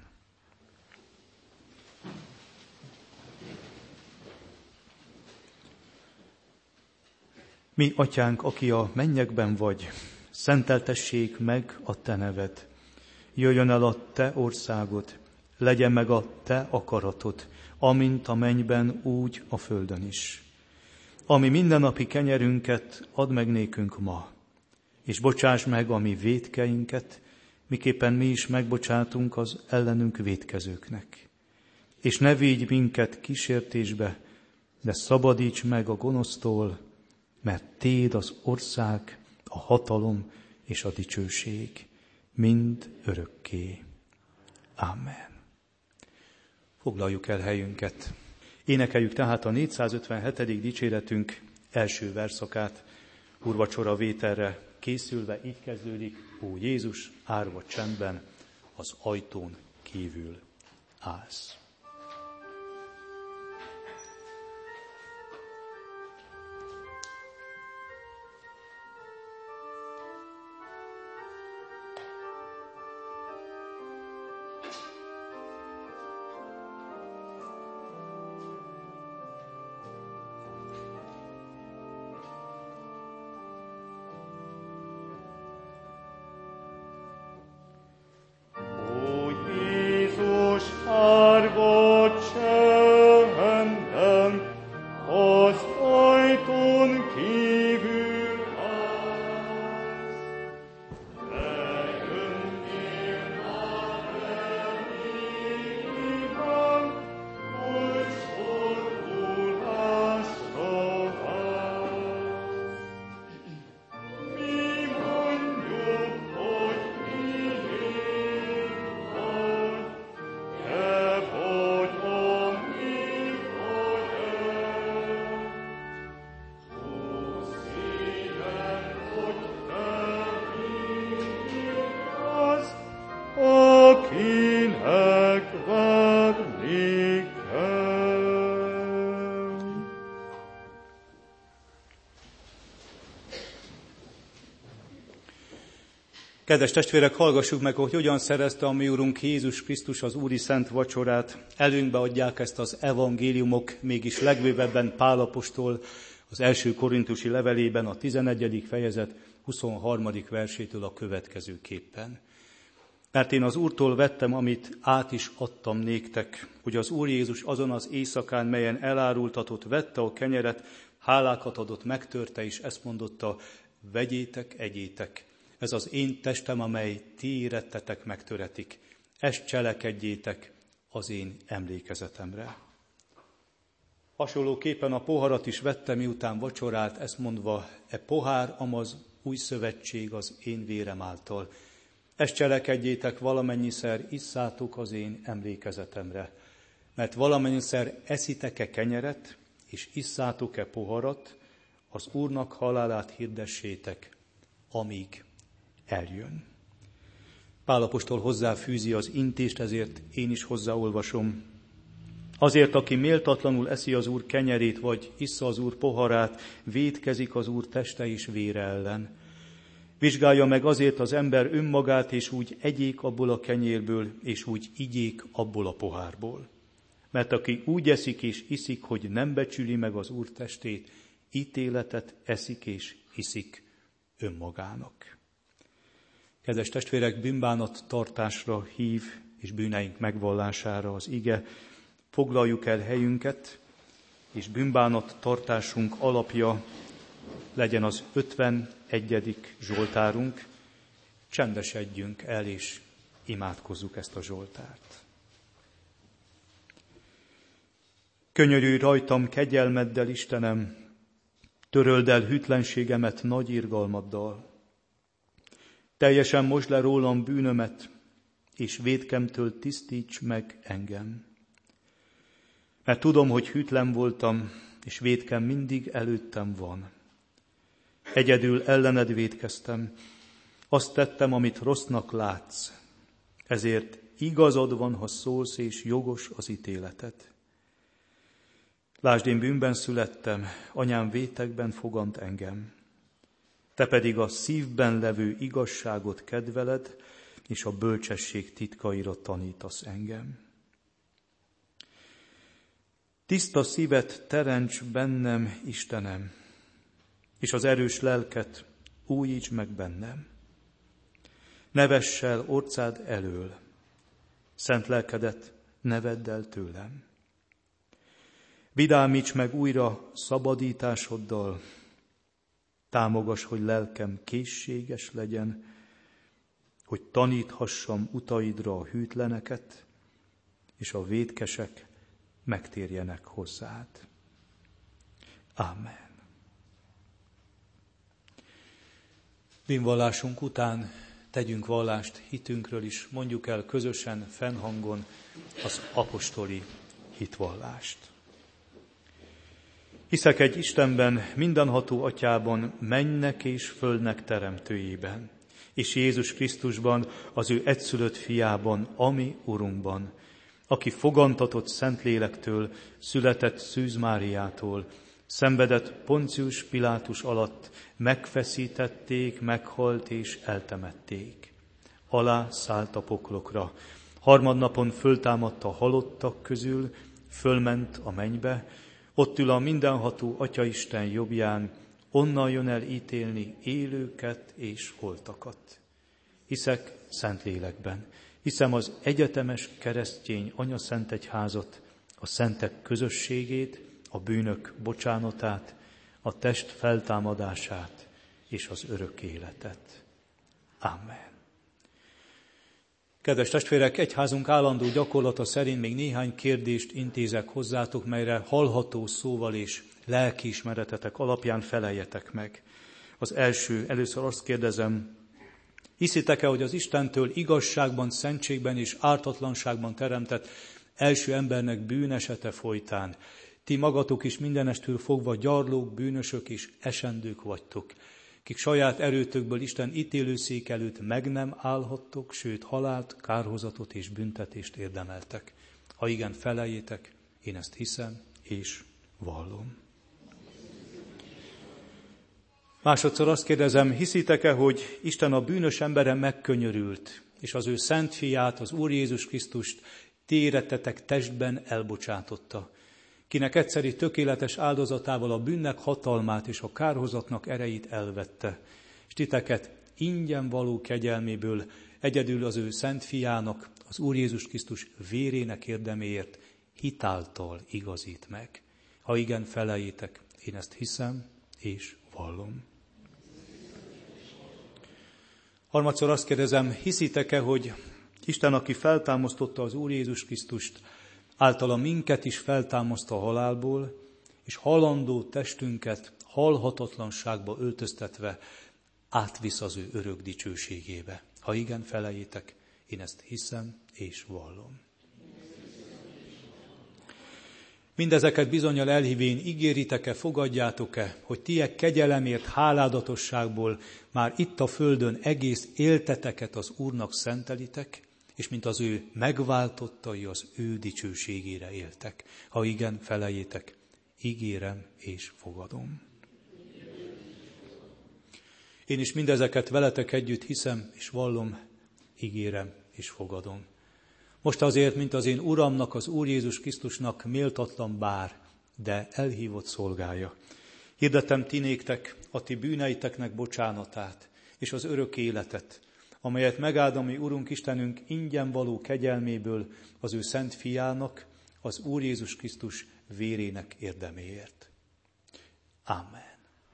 Mi, Atyánk, aki a mennyekben vagy, szenteltessék meg a Te neved. Jöjjön el a Te országod, legyen meg a Te akaratod, amint a mennyben, úgy a földön is. Ami mindennapi kenyerünket add meg nékünk ma, és bocsáss meg a mi vétkeinket, miképpen mi is megbocsátunk az ellenünk vétkezőknek. És ne vigy minket kísértésbe, de szabadíts meg a gonosztól, mert Téd az ország, a hatalom és a dicsőség, mind örökké. Amen. Foglaljuk el helyünket. Énekeljük tehát a 457. dicséretünk első verszakát. Úrvacsora vételre készülve így kezdődik: Ó Jézus, árva csendben, az ajtón kívül állsz. Kedves testvérek, hallgassuk meg, hogy hogyan szerezte a mi Urunk Jézus Krisztus az Úri Szent Vacsorát. Előnkbe adják ezt az evangéliumok, mégis legbővebben Pál apostol az első korintusi levelében, a 11. fejezet 23. versétől a következőképpen. Mert én az Úrtól vettem, amit át is adtam néktek, hogy az Úr Jézus azon az éjszakán, melyen elárultatott, vette a kenyeret, hálákat adott, megtörte, és ezt mondotta: vegyétek, egyétek. Ez az én testem, amely ti érettetek, megtöretik. Ezt cselekedjétek az én emlékezetemre. Hasonlóképpen a poharat is vette, miután vacsorált, ezt mondva: e pohár, amaz új szövetség az én vérem által. Ezt cselekedjétek, valamennyiszer isszátok az én emlékezetemre. Mert valamennyiszer eszitek-e kenyeret, és isszátok-e poharat, az Úrnak halálát hirdessétek, amíg eljön. Pál apostol hozzáfűzi az intést, ezért én is hozzáolvasom. Azért, aki méltatlanul eszi az Úr kenyerét, vagy issza az Úr poharát, vétkezik az Úr teste és vére ellen. Vizsgálja meg azért az ember önmagát, és úgy egyék abból a kenyérből, és úgy igyék abból a pohárból. Mert aki úgy eszik és iszik, hogy nem becsüli meg az Úr testét, ítéletet eszik és iszik önmagának. Kedves testvérek, bűnbánat tartásra hív, és bűneink megvallására az ige. Foglaljuk el helyünket, és bűnbánat tartásunk alapja legyen az 51. Zsoltárunk. Csendesedjünk el, és imádkozzuk ezt a Zsoltárt. Könyörülj rajtam kegyelmeddel, Istenem, töröld el hűtlenségemet nagy irgalmaddal. Teljesen mosd le rólam bűnömet, és vétkemtől tisztíts meg engem. Mert tudom, hogy hűtlen voltam, és vétkem mindig előttem van. Egyedül ellened vétkeztem, azt tettem, amit rossznak látsz. Ezért igazad van, ha szólsz, és jogos az ítéleted. Lásd, én bűnben születtem, anyám vétekben fogant engem. Te pedig a szívben levő igazságot kedveled, és a bölcsesség titkaira tanítasz engem. Tiszta szívet teremts bennem, Istenem, és az erős lelket újíts meg bennem. Ne vess el orcád elől, szent lelkedet ne vedd el tőlem. Vidámíts meg újra szabadításoddal, támogass, hogy lelkem készséges legyen, hogy taníthassam utaidra a hűtleneket, és a vétkesek megtérjenek hozzád. Ámen. Bűnvallásunk után tegyünk vallást hitünkről is, mondjuk el közösen, fennhangon az apostoli hitvallást. Hiszek egy Istenben, mindenható Atyában, mennek és földnek teremtőjében, és Jézus Krisztusban, az ő egyszülött fiában, ami Urunkban, aki fogantatott Szentlélektől, született Szűz Máriától, szenvedett Poncius Pilátus alatt, megfeszítették, meghalt és eltemették. Alá szállt a poklokra, harmadnapon föltámadt a halottak közül, fölment a mennybe, ott ül a mindenható Atyaisten jobbján, onnan jön el ítélni élőket és holtakat. Hiszek Szentlélekben, hiszem az egyetemes keresztény anyaszentegyházat, a szentek közösségét, a bűnök bocsánatát, a test feltámadását és az örök életet. Amen. Kedves testvérek, egyházunk állandó gyakorlata szerint még néhány kérdést intézek hozzátok, melyre hallható szóval és lelkiismeretetek alapján feleljetek meg. Az először azt kérdezem, hiszitek-e, hogy az Istentől igazságban, szentségben és ártatlanságban teremtett első embernek bűnesete folytán ti magatok is mindenestől fogva gyarlók, bűnösök és esendők vagytok, kik saját erőtökből Isten ítélőszék előtt meg nem állhattok, sőt halált, kárhozatot és büntetést érdemeltek. Ha igen, feleljétek, én ezt hiszem és vallom. Másodszor azt kérdezem, hiszitek-e, hogy Isten a bűnös emberen megkönyörült, és az ő szent fiát, az Úr Jézus Krisztust ti érettetek testben elbocsátotta, kinek egyszeri tökéletes áldozatával a bűnnek hatalmát és a kárhozatnak erejét elvette, és titeket ingyen való kegyelméből egyedül az ő szent fiának, az Úr Jézus Krisztus vérének érdeméért hitáltal igazít meg. Ha igen, feleljétek, én ezt hiszem és vallom. Harmadszor azt kérdezem, hiszitek-e, hogy Isten, aki feltámasztotta az Úr Jézus Krisztust, általa minket is feltámaszt a halálból, és halandó testünket halhatatlanságba öltöztetve átvisz az ő örök dicsőségébe. Ha igen, feleljétek, én ezt hiszem és vallom. Mindezeket bizonnyal elhívén ígéritek-e, fogadjátok-e, hogy tiek kegyelemért, háládatosságból már itt a földön egész élteteket az Úrnak szentelitek, és mint az ő megváltottai az ő dicsőségére éltek. Ha igen, feleljétek, ígérem és fogadom. Én is mindezeket veletek együtt hiszem és vallom, ígérem és fogadom. Most azért, mint az én Uramnak, az Úr Jézus Krisztusnak méltatlan bár, de elhívott szolgája. Hirdetem ti néktek a ti bűneiteknek bocsánatát és az örök életet, amelyet megáld a mi Urunk Istenünk ingyen való kegyelméből az ő szent fiának, az Úr Jézus Krisztus vérének érdeméért. Amen.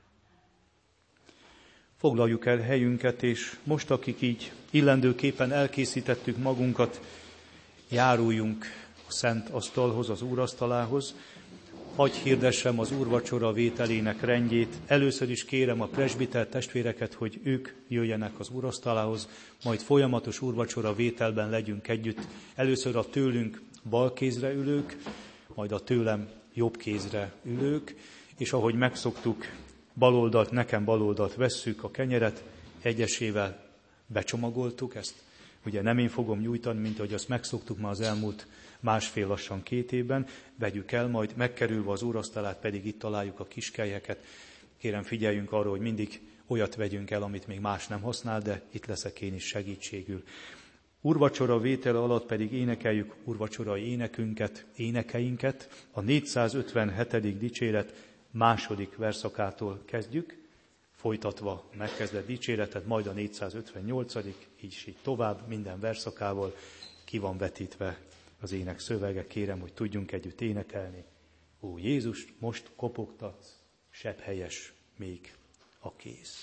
Foglaljuk el helyünket, és most, akik így illendőképpen elkészítettük magunkat, járuljunk a szent asztalhoz, az úrasztalához. Hagy hirdessem az úrvacsora vételének rendjét. Először is kérem a presbiter testvéreket, hogy ők jöjjenek az úrasztalához, majd folyamatos úrvacsora vételben legyünk együtt. Először a tőlünk bal kézre ülők, majd a tőlem jobb kézre ülők, és ahogy megszoktuk, nekem baloldalt vesszük a kenyeret, egyesével becsomagoltuk ezt. Ugye nem én fogom nyújtani, mint ahogy azt megszoktuk már az elmúlt másfél lassan 2 évben, vegyük el, majd megkerülve az úrasztalát pedig itt találjuk a kiskelyeket. Kérem, figyeljünk arra, hogy mindig olyat vegyünk el, amit még más nem használ, de itt leszek én is segítségül. Úrvacsora vétele alatt pedig énekeljük úrvacsorai énekeinket, a 457. dicséret második verszakától kezdjük, folytatva megkezdett dicséretet, majd a 458. így tovább, minden verszakával ki van vetítve az ének szövege. Kérem, hogy tudjunk együtt énekelni. Ó Jézus, most kopogtatsz, sebb helyes még a kéz.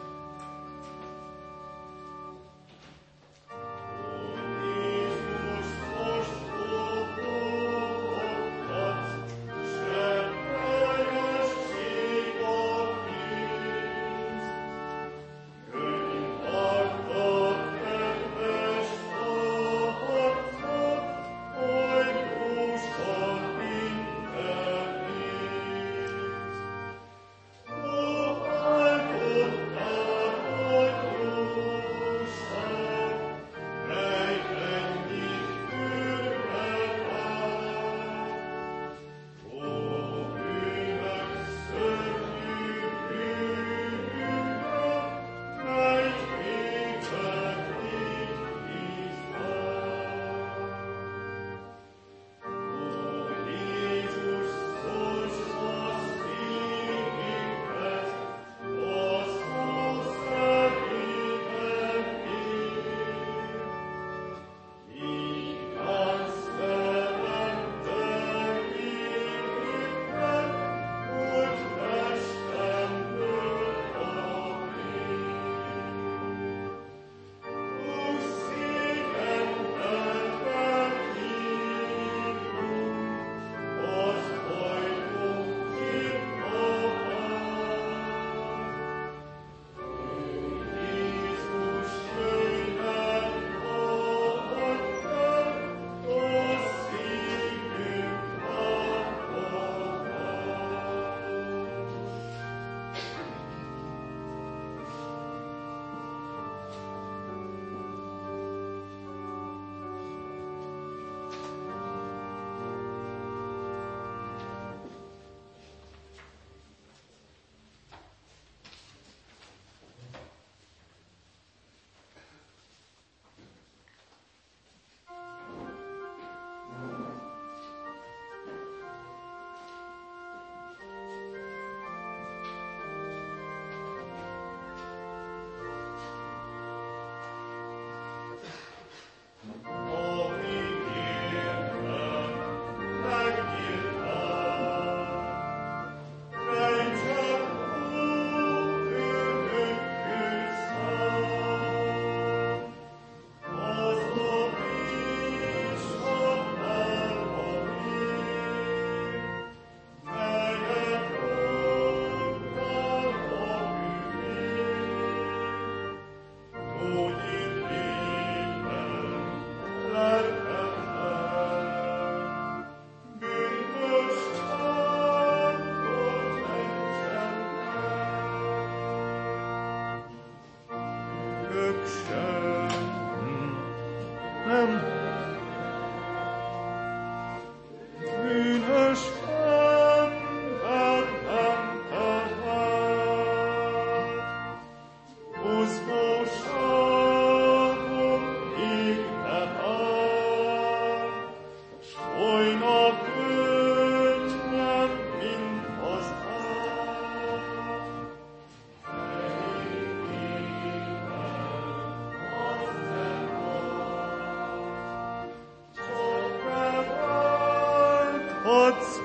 Jézus,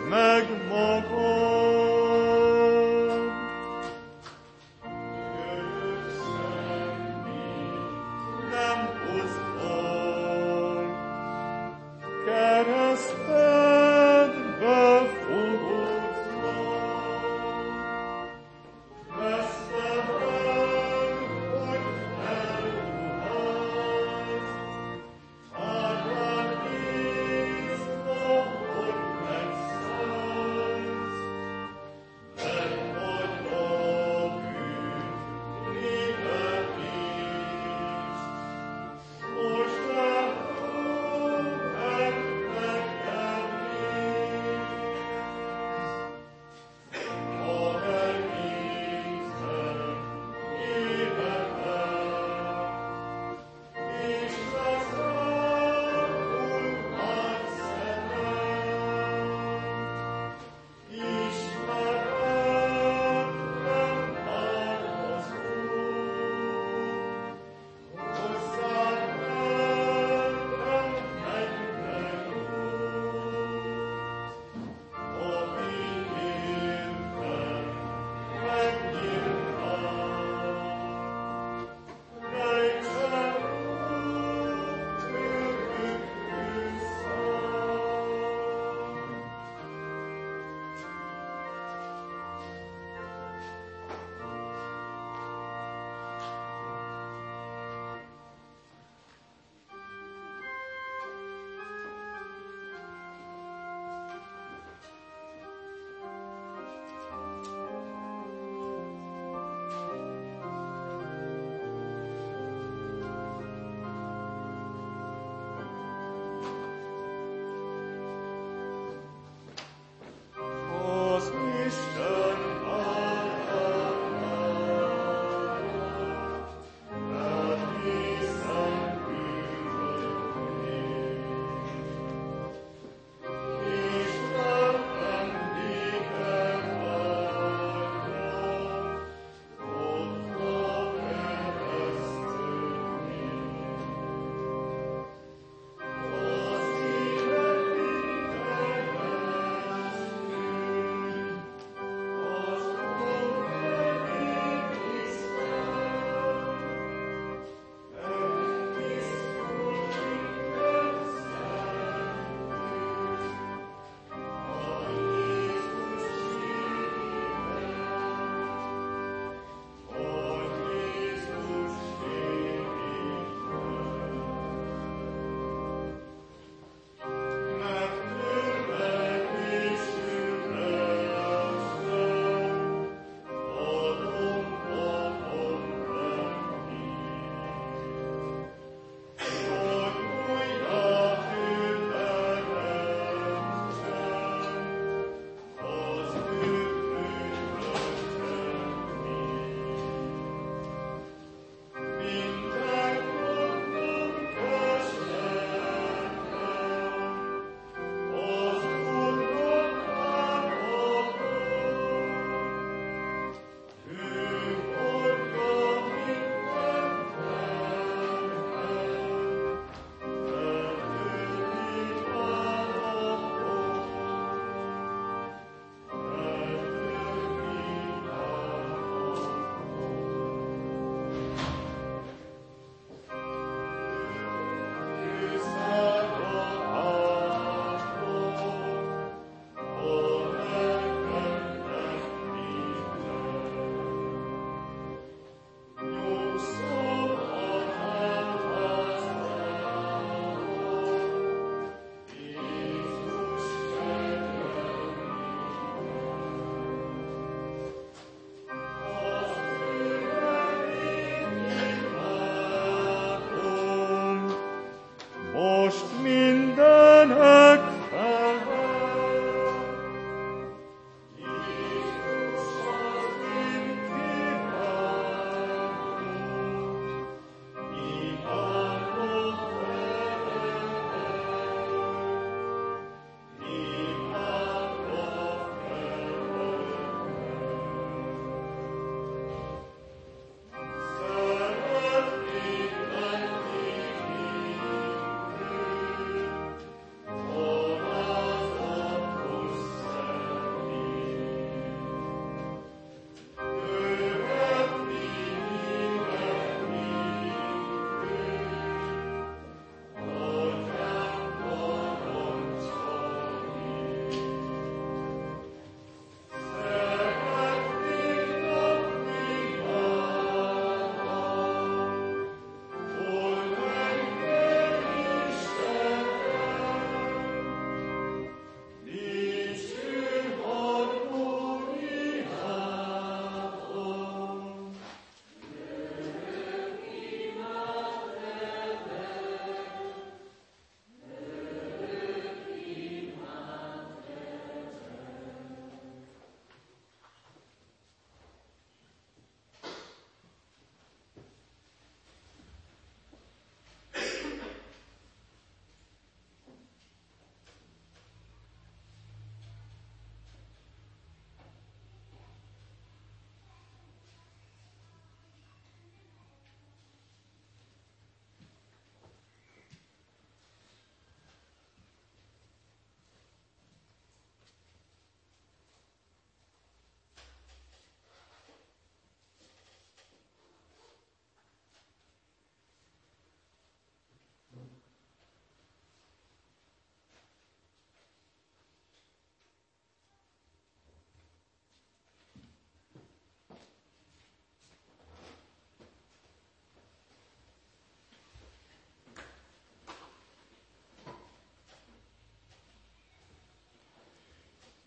meg magad. Nem hoztál, keresztedbe fogodznak, messze meg, hogy elruház, árván bízva, hogy megszállsz, megvagy a bűn, miben is. Most már megnek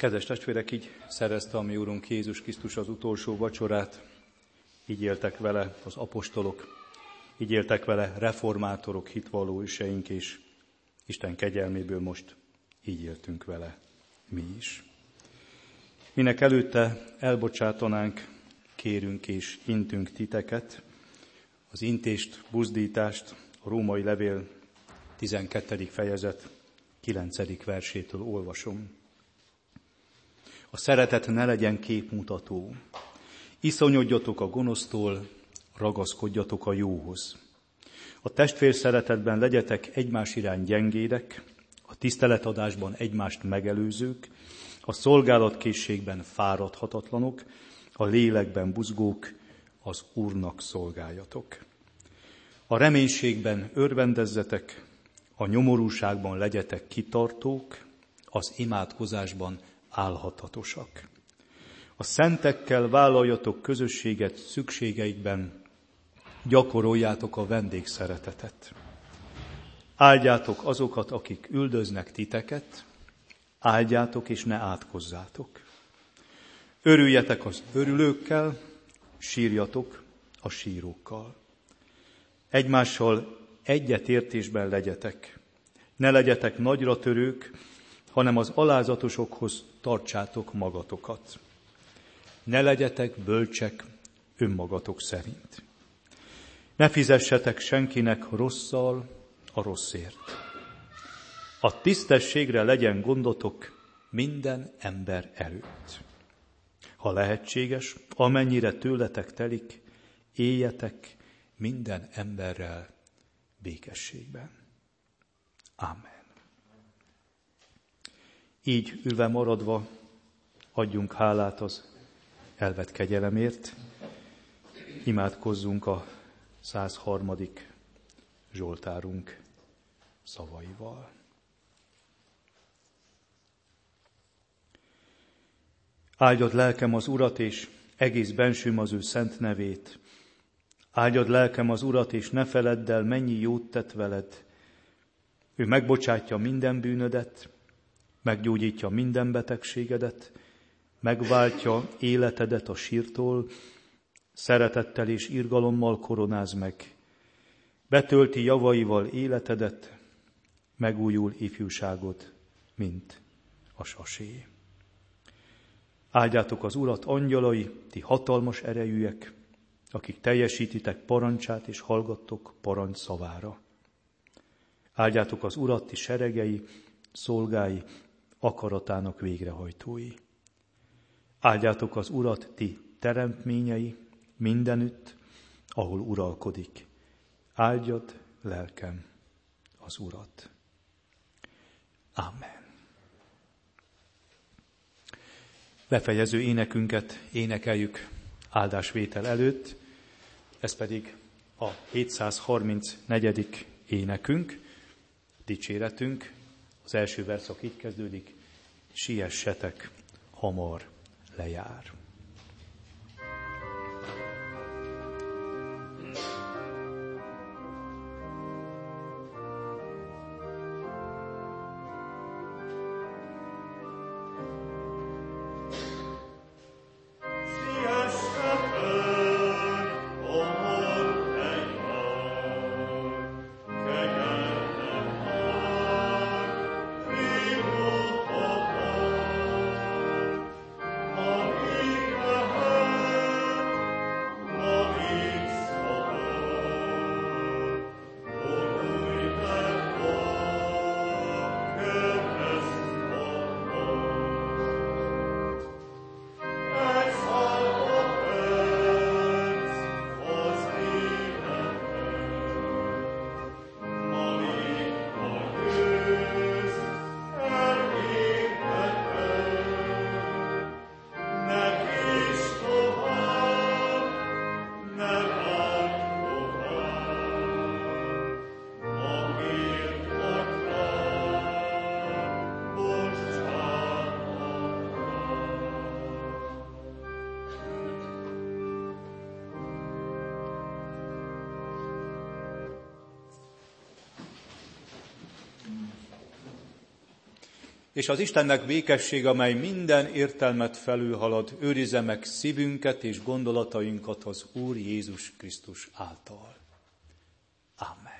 Kedves testvérek, így szerezte a mi Úrunk Jézus Krisztus az utolsó vacsorát, így éltek vele az apostolok, így éltek vele reformátorok, hitvalló őseink, és Isten kegyelméből most így éltünk vele mi is. Minek előtte elbocsátanánk, kérünk és intünk titeket, az intést, buzdítást a római levél 12. fejezet 9. versétől olvasom. A szeretet ne legyen képmutató. Iszonyodjatok a gonosztól, ragaszkodjatok a jóhoz. A testvér szeretetben legyetek egymás irány gyengédek, a tiszteletadásban egymást megelőzők, a szolgálatkészségben fáradhatatlanok, a lélekben buzgók, az Úrnak szolgáljatok. A reménységben örvendezzetek, a nyomorúságban legyetek kitartók, az imádkozásban álhatatosak. A szentekkel vállaljatok közösséget szükségeikben, gyakoroljátok a vendégszeretetet. Áldjátok azokat, akik üldöznek titeket, áldjátok és ne átkozzátok. Örüljetek az örülőkkel, sírjatok a sírókkal. Egymással egyetértésben legyetek. Ne legyetek nagyra törők, hanem az alázatosokhoz tartsátok magatokat. Ne legyetek bölcsek önmagatok szerint. Ne fizessetek senkinek rosszal a rosszért. A tisztességre legyen gondotok minden ember előtt. Ha lehetséges, amennyire tőletek telik, éljetek minden emberrel békességben. Ámen. Így ülve maradva adjunk hálát az elvett kegyelemért, imádkozzunk a 103. Zsoltárunk szavaival. Áldjad lelkem az Urat, és egész bensőm az ő szent nevét. Áldjad lelkem az Urat, és ne feledd el, mennyi jót tett veled. Ő megbocsátja minden bűnödet, meggyógyítja minden betegségedet, megváltja életedet a sírtól, szeretettel és irgalommal koronáz meg. Betölti javaival életedet, megújul ifjúságod, mint a sasé. Áldjátok az Urat, angyalai, ti hatalmas erejűek, akik teljesítitek parancsát és hallgattok parancs szavára. Áldjátok az Urat, ti seregei, szolgái, akaratának végrehajtói. Áldjátok az Urat, ti teremtményei, mindenütt, ahol uralkodik. Áldjad, lelkem, az Urat. Amen. Befejező énekünket énekeljük áldásvétel előtt, ez pedig a 734. énekünk, dicséretünk. Az első verszak így kezdődik: siessetek, hamar lejár. Amen. És az Istennek békesség, amely minden értelmet felülhalad, őrizze meg szívünket és gondolatainkat az Úr Jézus Krisztus által. Amen.